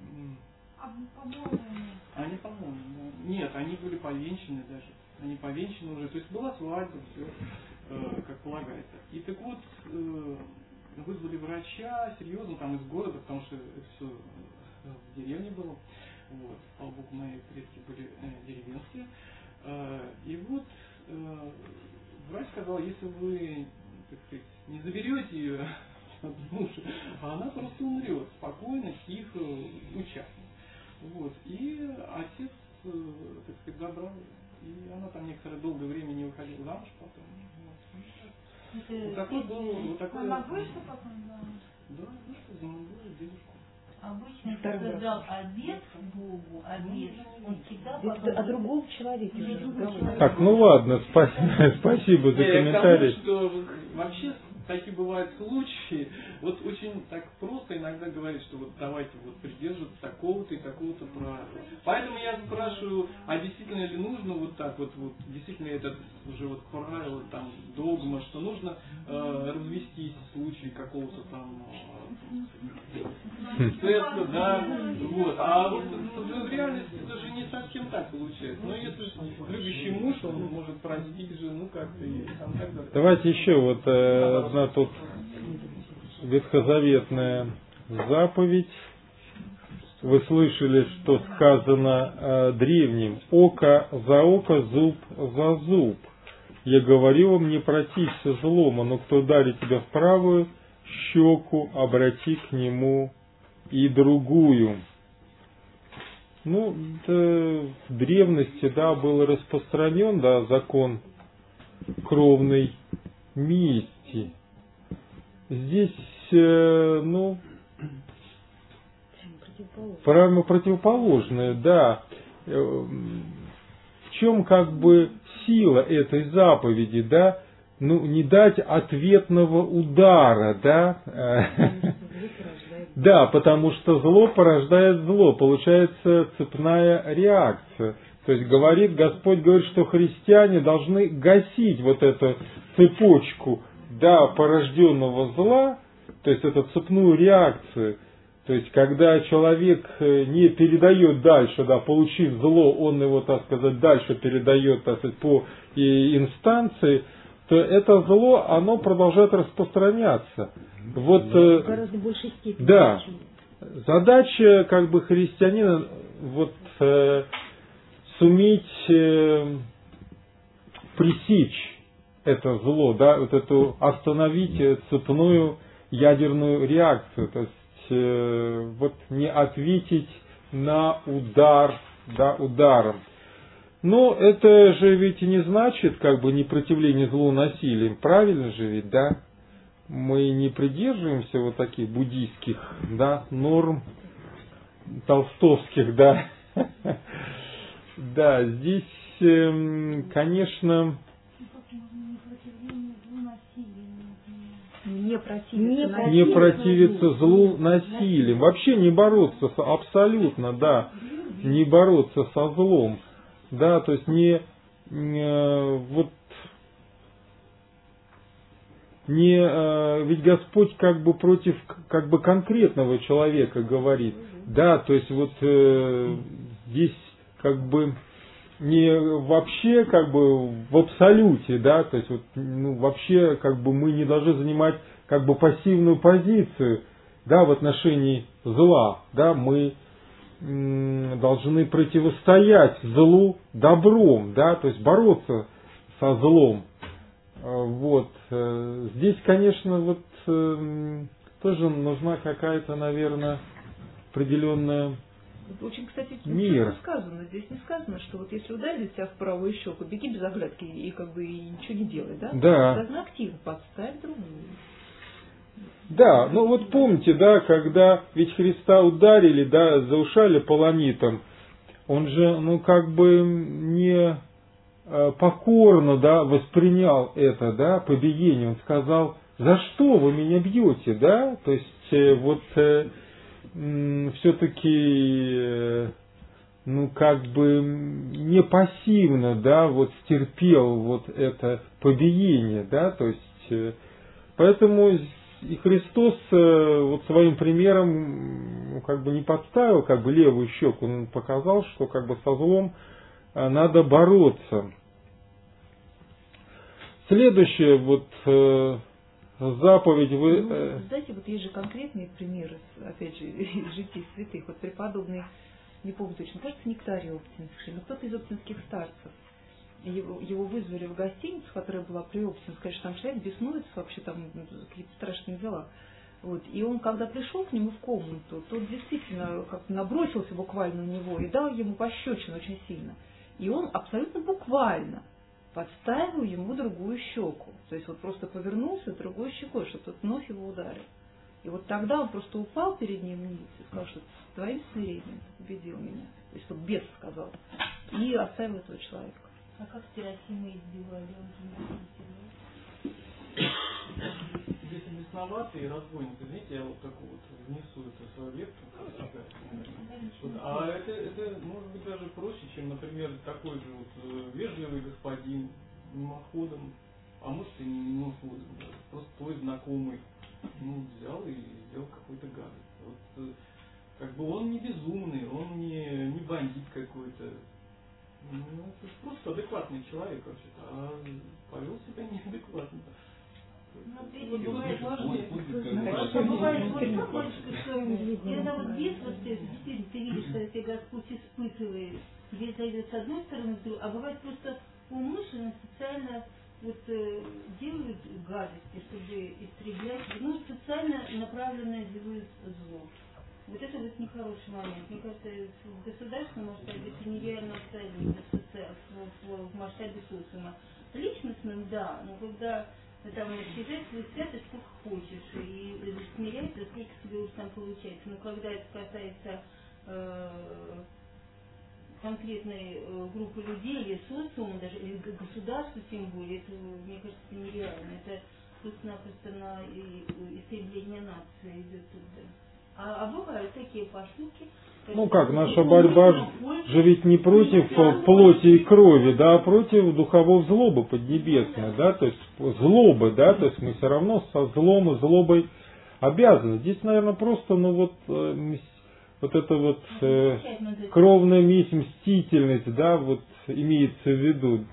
они, по-моему, нет, они были повенчаны даже. Они повенчаны уже, то есть была свадьба, все, как полагается. И так вот, вызвали врача, серьезно, там из города, потому что это все в деревне было. Вот, слава богу, мои предки были деревенские. И вот врач сказал, если вы, так сказать, не заберете ее от мужа, она просто умрет, спокойно, тихо, участно. Вот. И отец, так сказать, забрал ее. И она там некоторое долгое время не выходила замуж потом. Вот. Вот такой был, вот такой. Она вышла потом замуж? Да, вышла за молодую девушку. Обычно, когда дал обед Богу, обед, он всегда потом... О другом человеке. Так, ну ладно, спасибо за комментарий. К тому, что вообще такие бывают случаи, вот очень так просто иногда говорить, что вот давайте вот придерживаться такого-то и такого-то правила. Поэтому я спрашиваю, а действительно ли нужно вот так вот действительно это уже вот правило, там, догма, что нужно развестись в случае какого-то там теста, да, вот. А вот в реальности даже не совсем так получается. Но если любящий муж, он может простить жену как-то и там так далее. Давайте еще вот одна тут ветхозаветная заповедь. Вы слышали, что сказано древним: око за око, зуб за зуб. Я говорю вам, не протився злому, но кто ударит тебя в правую щеку, обрати к нему и другую. Ну, в древности, да, был распространен, да, закон кровной мести. Здесь, прямо противоположное, да. В чем как бы сила этой заповеди, да? Ну, не дать ответного удара, да? Да, потому что зло порождает зло, получается цепная реакция. То есть Господь говорит, что христиане должны гасить вот эту цепочку, да, порожденного зла, то есть эту цепную реакцию. То есть когда человек не передает дальше, да, получив зло, он его, так сказать, дальше передает, так сказать, по инстанции, то это зло, оно продолжает распространяться. Вот, в гораздо большей степени. Да. Задача как бы христианина вот суметь пресечь это зло, да, вот эту остановить цепную ядерную реакцию, то есть вот не ответить на удар, да, ударом. Но это же ведь не значит как бы непротивление злу насилием, правильно же ведь, да? Мы не придерживаемся вот таких буддийских, да, норм, толстовских, да. Да, здесь, конечно... Не противиться злу насилием. Вообще не бороться, абсолютно, да, не бороться со злом. Да, то есть не ведь Господь как бы против как бы конкретного человека говорит. Да, то есть вот здесь как бы не вообще как бы в абсолюте, да, то есть вот, вообще как бы мы не должны занимать как бы пассивную позицию, да, в отношении зла, да, мы должны противостоять злу добром, да, то есть бороться со злом. Вот. Здесь, конечно, вот тоже нужна какая-то, наверное, определенная очень, кстати, мера. сказано. Здесь не сказано, что вот если ударили тебя в правую щеку, беги без оглядки и как бы и ничего не делай, да? Да. Сказано активно, подставь другую. Да, ну вот помните, да, когда ведь Христа ударили, да, заушали полонитом, он же, как бы покорно, да, воспринял это, да, побиение. Он сказал: за что вы меня бьете, да? То есть все-таки как бы не пассивно, да, вот стерпел вот это побиение, да, то есть поэтому и Христос вот своим примером как бы не подставил как бы левую щеку, он показал, что как бы со злом надо бороться. Следующее вот заповедь вы... Знаете, вот есть же конкретные примеры, опять же, из житий святых. Вот преподобный, не помню точно, кажется, Нектарий Оптинский, но кто-то из оптинских старцев. Его вызвали в гостиницу, которая была при Оптине, сказать, что там человек беснуется, вообще там какие-то страшные дела. Вот. И он, когда пришел к нему в комнату, тот действительно как-то набросился буквально на него и дал ему пощечину очень сильно. И он абсолютно буквально подставил ему другую щеку. То есть вот просто повернулся другой щекой, чтобы тот вновь его ударил. И вот тогда он просто упал перед ним ниц и сказал, что с твоим смирением ты победил меня. То есть вот бес сказал. И оставил этого человека. А как Серафима избивали? Он же не Если бесноватый и разбойник, извините, я вот такую вот внесу эту свою лепту. А это может быть даже проще, чем, например, такой же вот вежливый господин мимоходом, а может и не мимоходом, да, просто твой знакомый взял и сделал какой-то гадость. Вот, как бы он не безумный, он не бандит какой-то. Это просто адекватный человек вообще-то, а повел себя неадекватно. Бывает вот когда вот бес, вот действительно ты видишь, что тебя Господь испытывает, тебе зайдет с одной стороны, а бывает просто умышленно, специально вот делают гадости, чтобы истреблять, специально направленное делают зло. Вот это вот нехороший момент. Мне кажется, в государственном масштабе это нереально оставить в масштабе социума. Личностным, да, но когда там считать свою святость сколько хочешь и смиряться, сколько себе уж там получается. Но когда это касается конкретной группы людей или социума, даже или государства тем более, это, мне кажется, это нереально. Это просто-напросто на истребление нации идет туда. А бывают такие поступки. Наша борьба же ведь не против плоти и крови, да, а против духовой злобы поднебесной, да, то есть злобы, да, то есть мы все равно со злом и злобой обязаны. Здесь, наверное, просто, кровная месть, мстительность, да, вот имеется в виду.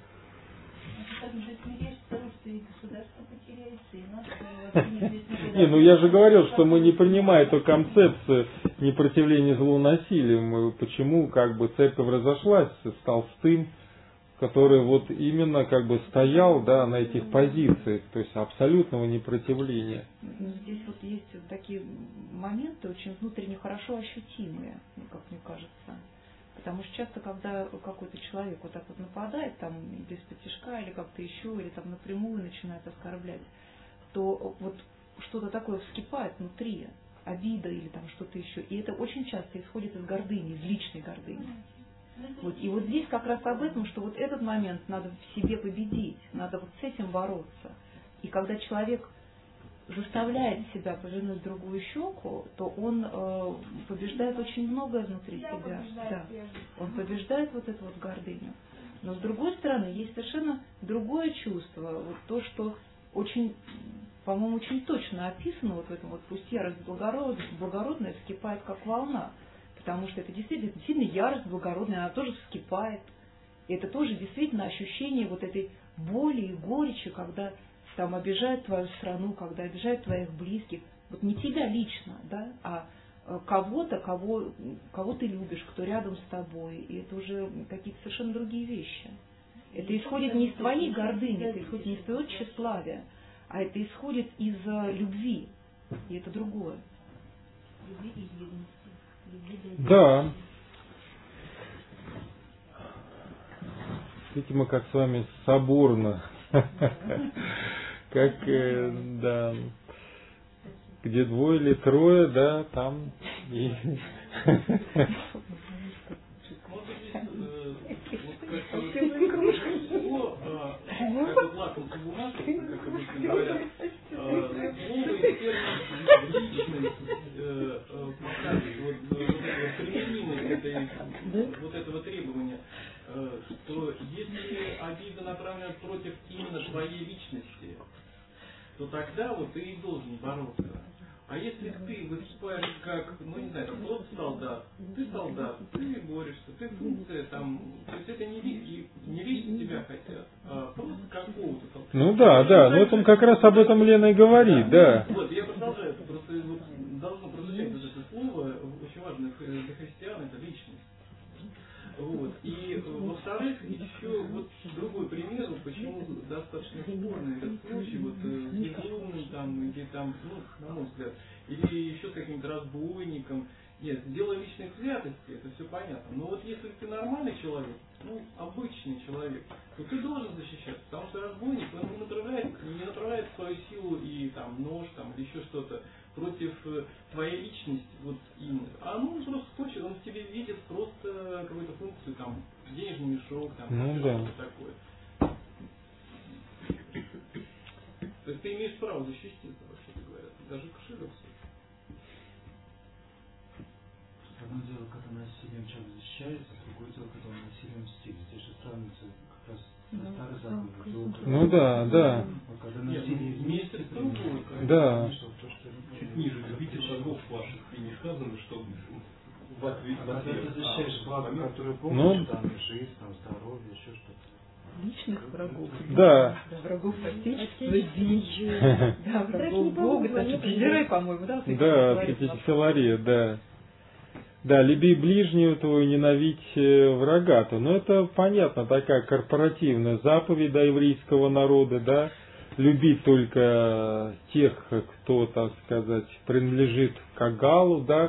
Я же говорил, что мы не принимаем эту концепцию непротивления злу насилию. Почему церковь разошлась с Толстым, который вот именно стоял, да, на этих позициях, то есть абсолютного непротивления. Здесь вот есть такие моменты очень внутренне хорошо ощутимые, как мне кажется. Потому что часто, когда какой-то человек вот так вот нападает, там, без-под тишка или как-то еще, или там напрямую начинает оскорблять, то вот что-то такое вскипает внутри, обида или там что-то еще. И это очень часто исходит из гордыни, из личной гордыни. Вот. И вот здесь как раз об этом, что вот этот момент надо в себе победить, надо вот с этим бороться. И когда человек заставляет себя повернуть другую щеку, то он побеждает очень многое внутри себя. Да. Он побеждает вот эту вот гордыню. Но с другой стороны, есть совершенно другое чувство, вот то, что очень, по-моему, очень точно описано вот в этом вот пусть ярость благородная вскипает как волна. Потому что это действительно ярость благородная, она тоже вскипает. И это тоже действительно ощущение вот этой боли и горечи, когда там обижают твою страну, когда обижают твоих близких. Вот не тебя лично, да, а кого-то, кого ты любишь, кто рядом с тобой. И это уже какие-то совершенно другие вещи. Это исходит не из твоей гордыни, это исходит не из твоего тщеславия, а это исходит из любви. И это другое. Любви и ревности. Да. Видите, мы как с вами соборно. Как, да. Где двое или трое, да, там и... бумажке, как обычно говорят, слово и термин личность показывает вот эту применимость вот этого требования, что если обида направлена против именно твоей личности, то тогда вот ты и должен бороться. А если ты выступаешь как, ну не знаю, просто солдат, ты борешься, ты функция там, то есть это не лично тебя хотят, а просто какого-то там. Ну да, ну это как раз об этом Лена и говорит, да. Вот, я продолжаю, просто вот, должно прозвучать вот это слово, очень важное для христиан, это личность. Вот. И во-вторых, еще вот другой пример, почему достаточно спорный этот случай, вот с безумным там, или там, ну, на мой взгляд, или еще с каким-то разбойником. Нет, дело личной святости, это все понятно. Но вот если ты нормальный человек, ну, обычный человек, то ты должен защищаться, потому что разбойник, он не направляет свою силу и там нож, там, или еще что-то против твоей личности, вот именно. А ну, он просто хочет, он в тебе видит просто какую-то функцию, там, денежный мешок, там, что-то такое. То есть ты имеешь право защититься, вообще говоря, даже кошелек. Одно дело, когда насилием человек защищается, другое дело, когда он насилием мстит. Здесь же сравнивается как раз старый закон. Ну да. Когда насилие вместе, да. Чуть ниже, любите врагов ваших, и не сказано, что в ответ... Когда ты защищаешь благо, которые помнишь, там, жизнь, там, здоровье, еще что-то. Личных врагов. Да. Врагов отечества, да, врагов Бога. Это Пелерей, по-моему, да? Да, Филария, да. Да, люби ближнего твоего, ненавидь врага-то. Но это понятно, такая корпоративная заповедь до еврейского народа, да. Любить только тех, кто, так сказать, принадлежит к Агалу, да.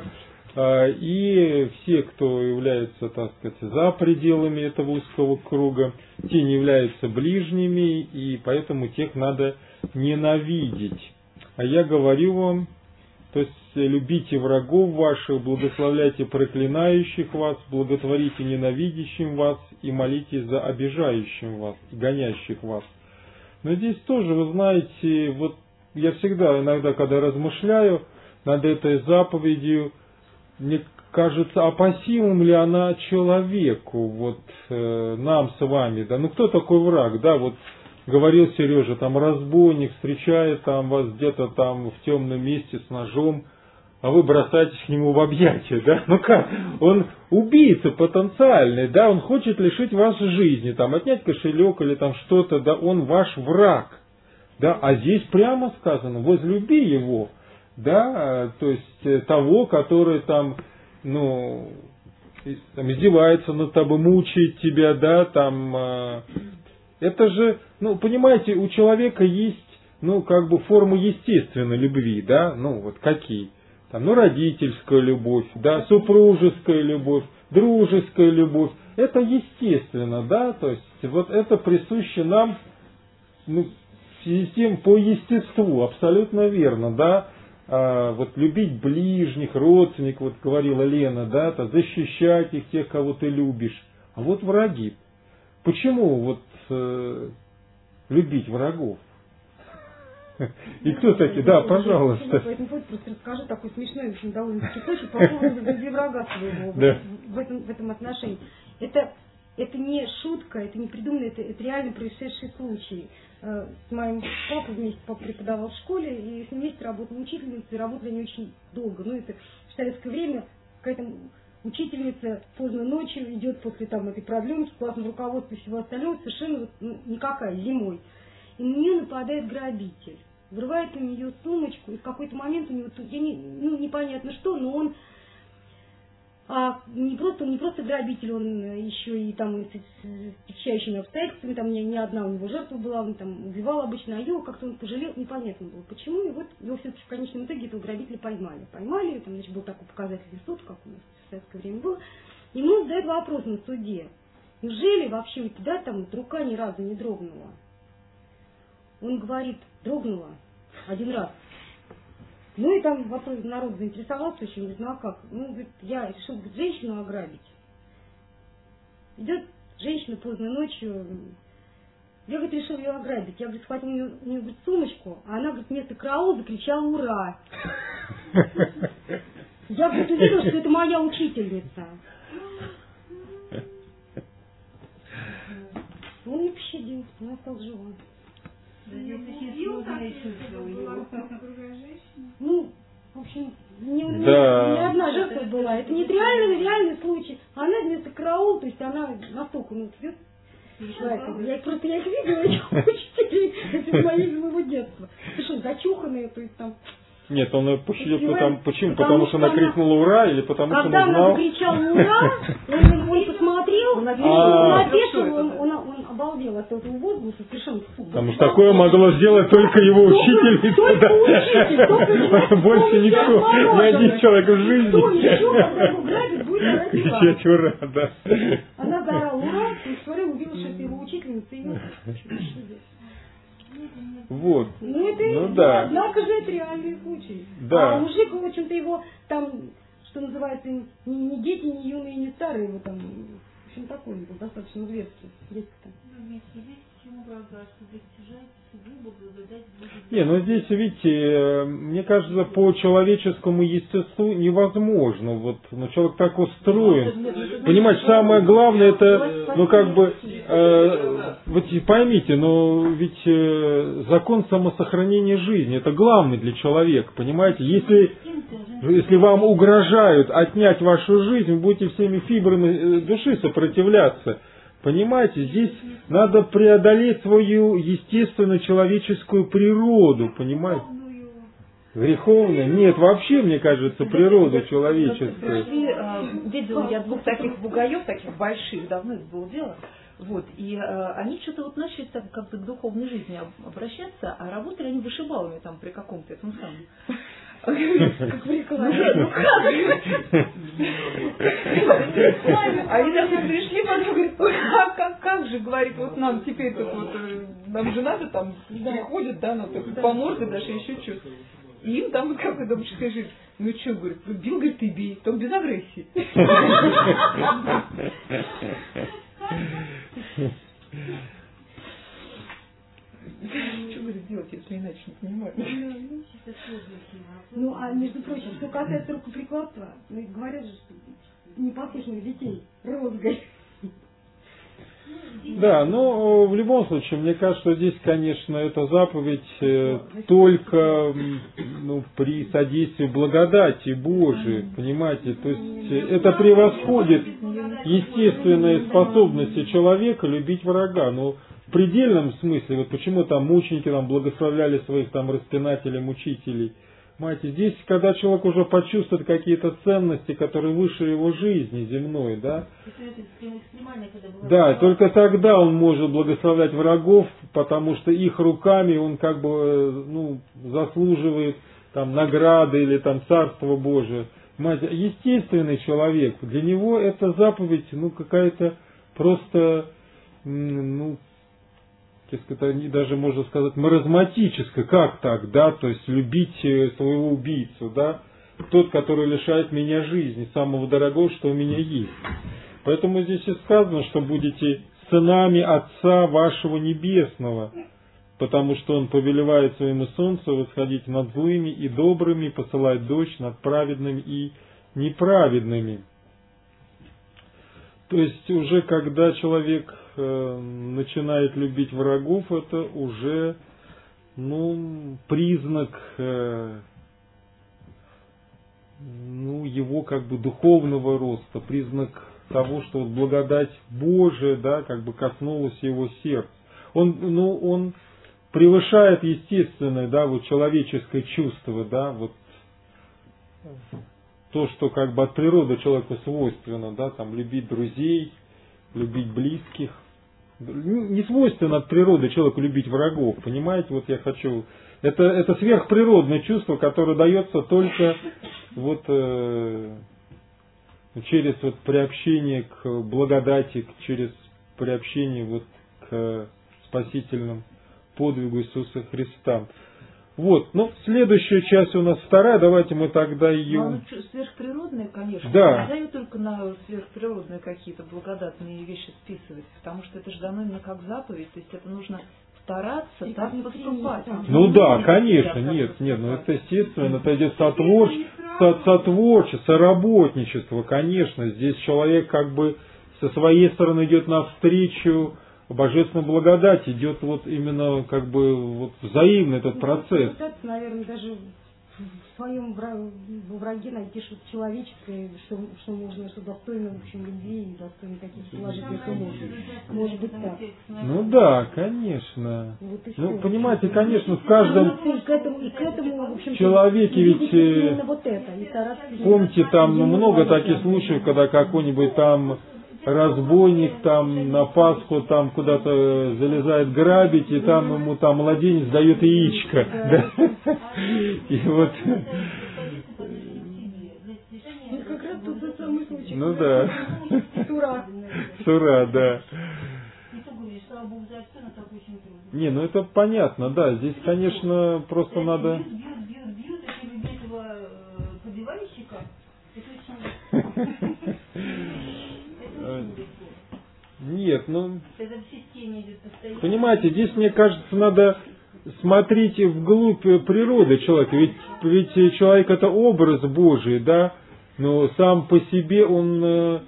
И все, кто является, так сказать, за пределами этого узкого круга, те не являются ближними, и поэтому тех надо ненавидеть. А я говорю вам, то есть любите врагов ваших, благословляйте проклинающих вас, благотворите ненавидящим вас и молитесь за обижающим вас, гонящих вас. Но здесь тоже, вы знаете, вот я всегда, иногда, когда размышляю над этой заповедью, мне кажется, опасимым ли она человеку, вот нам с вами, да, ну кто такой враг, да, вот говорил Сережа, там разбойник встречает там вас где-то там в темном месте с ножом, а вы бросаетесь к нему в объятия, да, ну как, он убийца потенциальный, да, он хочет лишить вас жизни, там, отнять кошелек или там что-то, да, он ваш враг, да, а здесь прямо сказано, возлюби его, да, то есть того, который там, ну, там, издевается над тобой, мучает тебя, да, там, это же, ну, понимаете, у человека есть, ну, как бы формы естественной любви, да, ну, вот какие, там, ну, родительская любовь, да, супружеская любовь, дружеская любовь, это естественно, да, то есть вот это присуще нам, ну, в связи с тем по естеству, абсолютно верно, да. Вот любить ближних, родственников, вот говорила Лена, да, то защищать их, тех, кого ты любишь. А вот враги. Почему вот любить врагов? И кто такие? Да, пожалуйста. По этому поводу просто расскажу такой смешной, очень довольно-таки случай по поводу любви врага своего в этом отношении. Это не шутка, это не придумано, это реально происшедший случай. С моим папой вместе папа преподавал в школе, и с ним вместе работала учительница, и работали они очень долго. Ну, это в советское время какая-то учительница поздно ночью идет после там этой продленки, классного руководства и всего остального, совершенно вот, ну, никакая, зимой. И на нее нападает грабитель. Вырывает у нее сумочку, и в какой-то момент у него, непонятно что, но он не просто грабитель, он еще и там с тягчающими обстоятельствами, там не одна у него жертва была, он там убивал обычно, а его как-то он пожалел, непонятно было почему, и вот его все-таки в конечном итоге этого грабителя поймали. Поймали, там, значит, был такой показательный суд, как у нас в советское время было, и ему задают вопрос на суде, неужели вообще у тебя там рука ни разу не дрогнула? Он говорит, дрогнула один раз. Ну и там вопрос, народ заинтересовался очень, говорит, ну а как? Ну, говорит, я решил, говорит, женщину ограбить. Идет женщина поздно ночью, Я, говорит, решил ее ограбить. Я, говорит, схватил у нее, говорит, сумочку, а она, говорит, вместо караула закричала «Ура!». Я, говорит, увидела, что это моя учительница. Он не пощадил, он остался живой. Ну, в общем, не одна жертва была. Это не реальный случай. Она вместо караула, то есть она настолько, пьет. Я их видела, этих учителей, это моего детства. Слушай, зачуханные, то есть там... Нет, он ее пощадил, почему? Потому что она крикнула «Ура» или потому что он узнал? Когда она закричала «Ура», он посмотрел, он обалдел от этого возгласа, совершенно фу. Потому что такое могло сделать только его учительница. Только больше никто, ни один человек в жизни. Кто еще, когда его грабит, будет орать «Ура». Кричать «Ура», да. Она заорала «Ура», и смотрел, увидела, что это его учительница, и вот. Да. Однако же это реальный случай. Да. А мужик, в общем-то, его там, что называется, не дети, не юные, не старые, его там, в общем, такой был, достаточно зверский. Дядька-то. Не, ну здесь, видите, мне кажется, по человеческому естеству невозможно. Вот, человек так устроен. Понимаете, самое главное, это, вот поймите, ведь закон самосохранения жизни, это главный для человека, понимаете? Если вам угрожают отнять вашу жизнь, вы будете всеми фибрами души сопротивляться. Понимаете, здесь надо преодолеть свою естественную человеческую природу, понимаете? Греховную? Нет, вообще, мне кажется, природу человеческую. Видела я двух таких бугаев, таких больших, давно это было дело. Вот, и они что-то начали так как-то к духовной жизни обращаться, а работали они вышибалами там при каком-то этом самом. Как в рекламе. Они даже пришли, потом говорят, а как же, говорит, вот нам теперь тут вот, нам же надо там, приходят, да, ну, по морде даже еще что-то. И им там вот какой-то бабушка говорит, ну что, говорит, бил, говорит, ты бей, только без агрессии. Что говорит делать, если иначе не понимаю? Ну, а между прочим, что касается рукоприкладства, говорят же, что непослушных детей розгой. Да, но в любом случае, мне кажется, что здесь, конечно, эта заповедь только при содействии благодати Божией, понимаете, то есть это превосходит естественные способности человека любить врага, но в предельном смысле, вот почему там мученики там благословляли своих там распинателей, мучителей. Понимаете, здесь, когда человек уже почувствует какие-то ценности, которые выше его жизни земной, да, да, только тогда он может благословлять врагов, потому что их руками он как бы, заслуживает там награды или там Царство Божие. Понимаете, естественный человек, для него эта заповедь, какая-то просто, даже можно сказать маразматическое, как так, да, то есть любить своего убийцу, да, тот, который лишает меня жизни, самого дорогого, что у меня есть. Поэтому здесь и сказано, что будете сынами Отца вашего Небесного, потому что Он повелевает своему солнцу восходить над злыми и добрыми, посылать дождь над праведными и неправедными. То есть уже когда человек начинает любить врагов, это уже признак его как бы духовного роста, признак того, что вот благодать Божия, да, как бы коснулась его сердца. Он превышает естественное, да, вот человеческое чувство, да, вот то, что как бы от природы человеку свойственно, да, там любить друзей, любить близких. Не свойственно от природы человеку любить врагов, понимаете, вот я хочу. Это сверхприродное чувство, которое дается только вот через вот приобщение к благодати, через приобщение вот к спасительному подвигу Иисуса Христа. Вот, ну, следующая часть у нас вторая, давайте мы тогда ее... Ну, сверхприродные, конечно, да. нельзя ее только на сверхприродные какие-то благодатные вещи списывать, потому что это же дано именно как заповедь, то есть это нужно стараться и так поступать. Ну да, конечно, нет, ну это естественно, это идет сотворчество, соработничество, конечно, здесь человек как бы со своей стороны идет навстречу божественной благодати, идет вот именно как бы вот взаимный этот процесс. Наверное, даже в своем враге найти что-то человеческое, что можно, что достойно, в общем, любви и достойно каких-то положительных эмоций. Может быть так. Ну да, конечно. Вот ну, понимаете, конечно, в каждом и к этому, в общем, человеке ведь, вот это, и помните, там много таких случаев, когда какой-нибудь там разбойник там на Пасху там куда-то залезает грабить, и там ему там младенец дает яичко. Да. И вот... Как раз тот самый случай. Ну да. Сура. Сура, да. Не, ну это понятно, да. Здесь, конечно, просто надо... Нет, ну, понимаете, здесь, мне кажется, надо смотреть вглубь природы человека. Ведь человек это образ Божий, да, но сам по себе он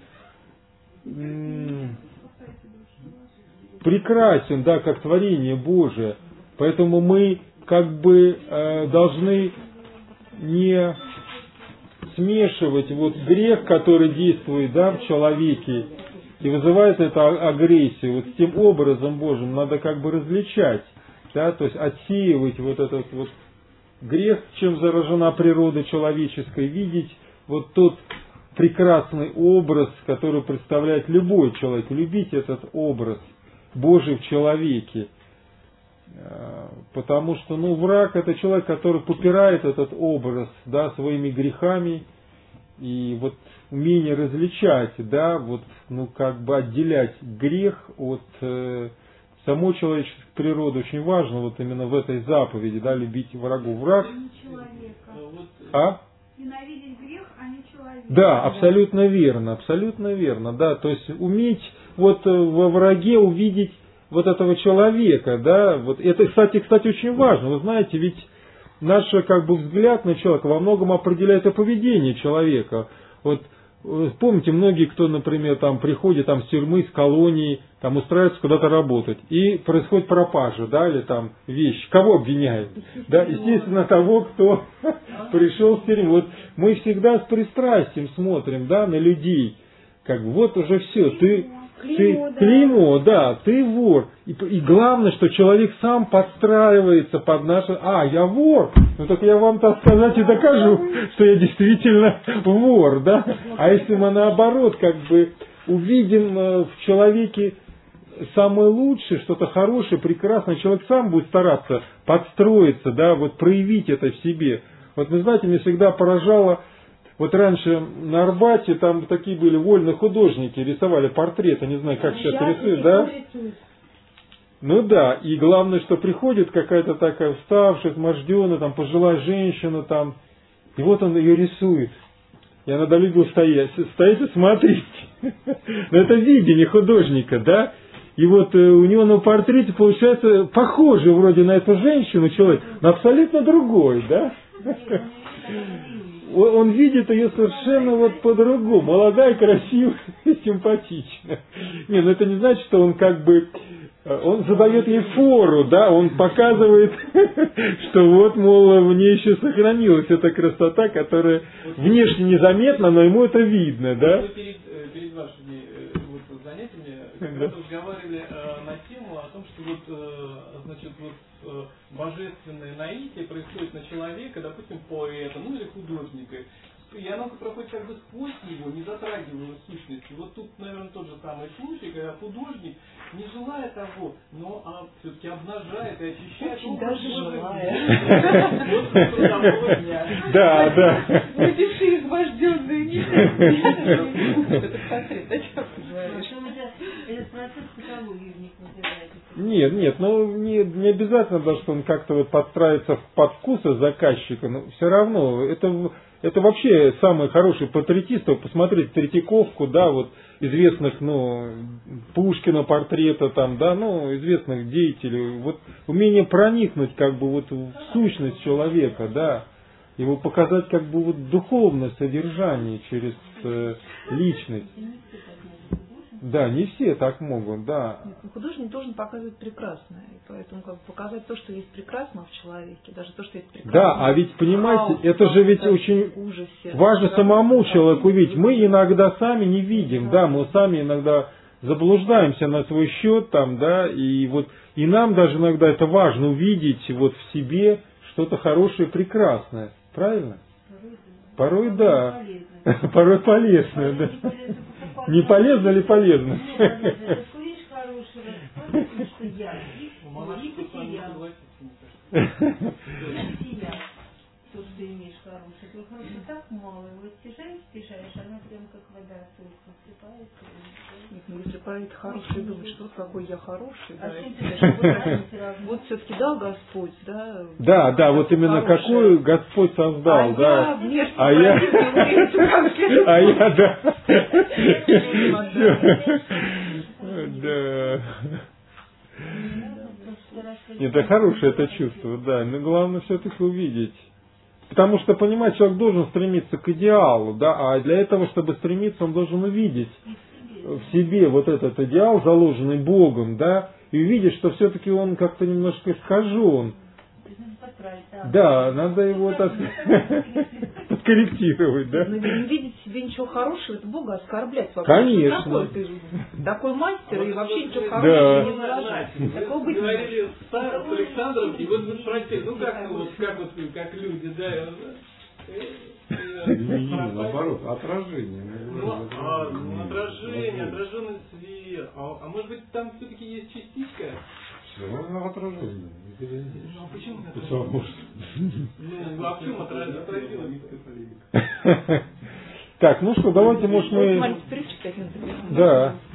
прекрасен, да, как творение Божие. Поэтому мы как бы должны не смешивать вот грех, который действует, да, в человеке, и вызывает это агрессию. Вот с тем образом Божьим надо как бы различать, да, то есть отсеивать вот этот вот грех, чем заражена природа человеческая, видеть вот тот прекрасный образ, который представляет любой человек, любить этот образ Божий в человеке. Потому что, ну, враг это человек, который попирает этот образ, да, своими грехами. И вот умение различать, да, вот, ну, как бы отделять грех от самой человеческой природы очень важно, вот именно в этой заповеди, да, любить врагу. Враг. А? Ненавидеть грех, а не человека. Да, абсолютно верно, да, то есть уметь вот во враге увидеть вот этого человека, да, вот это, кстати, очень важно, вы знаете, ведь наш как бы взгляд на человека во многом определяет и поведение человека. Вот помните, многие, кто, например, там приходит там, с тюрьмы, с колонии, там устраиваются куда-то работать, и происходит пропажа, да, или там вещь. Кого обвиняют? Да, естественно, того, кто пришел с тюрьмы. Вот мы всегда с пристрастием смотрим, да, на людей. Как бы вот уже все, клеймо, да, ты вор. И главное, что человек сам подстраивается под наше... я вор. Ну так я вам, так сказать, и докажу, что я действительно вор, да. А если мы наоборот, как бы увидим в человеке самое лучшее, что-то хорошее, прекрасное, человек сам будет стараться подстроиться, да, вот проявить это в себе. Вот вы знаете, меня всегда поражало... Вот раньше на Арбате там такие были вольные художники, рисовали портреты, не знаю, как сейчас рисуют, да? Ну да, и главное, что приходит какая-то такая уставшая, изможденная, там, пожилая женщина, там, и вот он ее рисует. И она любила стоять и смотреть. Но это видение художника, да? И вот у него на портрете получается похожий вроде на эту женщину человек, но абсолютно другой, да? Он видит ее совершенно вот по-другому. Молодая, красивая, симпатичная. Не, ну это не значит, что он как бы... Он задает ей фору, да, он показывает, что вот, мол, в ней еще сохранилась эта красота, которая внешне незаметна, но ему это видно, да? Перед вашими вот занятиями разговаривали на тему о том, что вот, значит, вот божественное наитие происходит на человека, допустим, поэта, ну или художника. И оно проходит как бы сквозь его, не затрагивая сущности. Вот тут, наверное, тот же самый случай, когда художник, не желая того, но все-таки обнажает и очищает. Очень даже желая. Да, да. Напиши изможденные. Это портрет, о чем ты говоришь? Этот процесс психологии в них называется. Нет, ну не обязательно, даже, что он как-то вот подстраивается под вкусы заказчика, но все равно это вообще самый хороший патриотист, посмотреть Третьяковку, да, вот известных, ну, Пушкина портрета там, да, ну, известных деятелей, вот умение проникнуть как бы вот в сущность человека, да, его показать как бы вот духовное содержание через личность. Да, не все так могут, да. Нет, ну, художник должен показывать прекрасное, и поэтому как бы показать то, что есть прекрасного в человеке, даже то, что есть прекрасного. Да, а ведь, понимаете, это же ведь очень важно самому человеку видеть. Мы иногда сами не видим, да, мы сами иногда заблуждаемся на свой счет там, да, и вот и нам даже иногда это важно увидеть вот в себе что-то хорошее и прекрасное, правильно? Порой да, порой полезное, да. Не полезно ли полезно? Видишь хорошего, потому что я. И потерял. То, что имеешь хорошее. Только хорошее так мало. Вот стишаешь, она прям как вода только всыпается. Нет, ну если поэт хороший думает, что вот какой я хороший, да, Вот все-таки дал Господь, да. Да, вот именно какой Господь создал, да. А я, да. Да. Это хорошее это чувство, да. Но главное все-таки увидеть. Потому что, понимаете, человек должен стремиться к идеалу, да, а для этого, чтобы стремиться, он должен увидеть в себе вот этот идеал, заложенный Богом, да, и увидеть, что все-таки он как-то немножко искажен. Да, надо его так подкорректировать, да. Но не видеть в себе ничего хорошего, это Бога оскорблять вообще. Конечно. Такой мастер и вообще ничего хорошего не выражает. Такого быть не может. Говорили с Александром, и вот вы спросили, ну как люди, да, наоборот, отражение. Отраженный свет. А может быть там все-таки есть частичка? Отражение. Ну а почему не Потому что... Ну а в чем отразила мистская полемика? Так, ну что, давайте, может, мы... Смотрите, Да.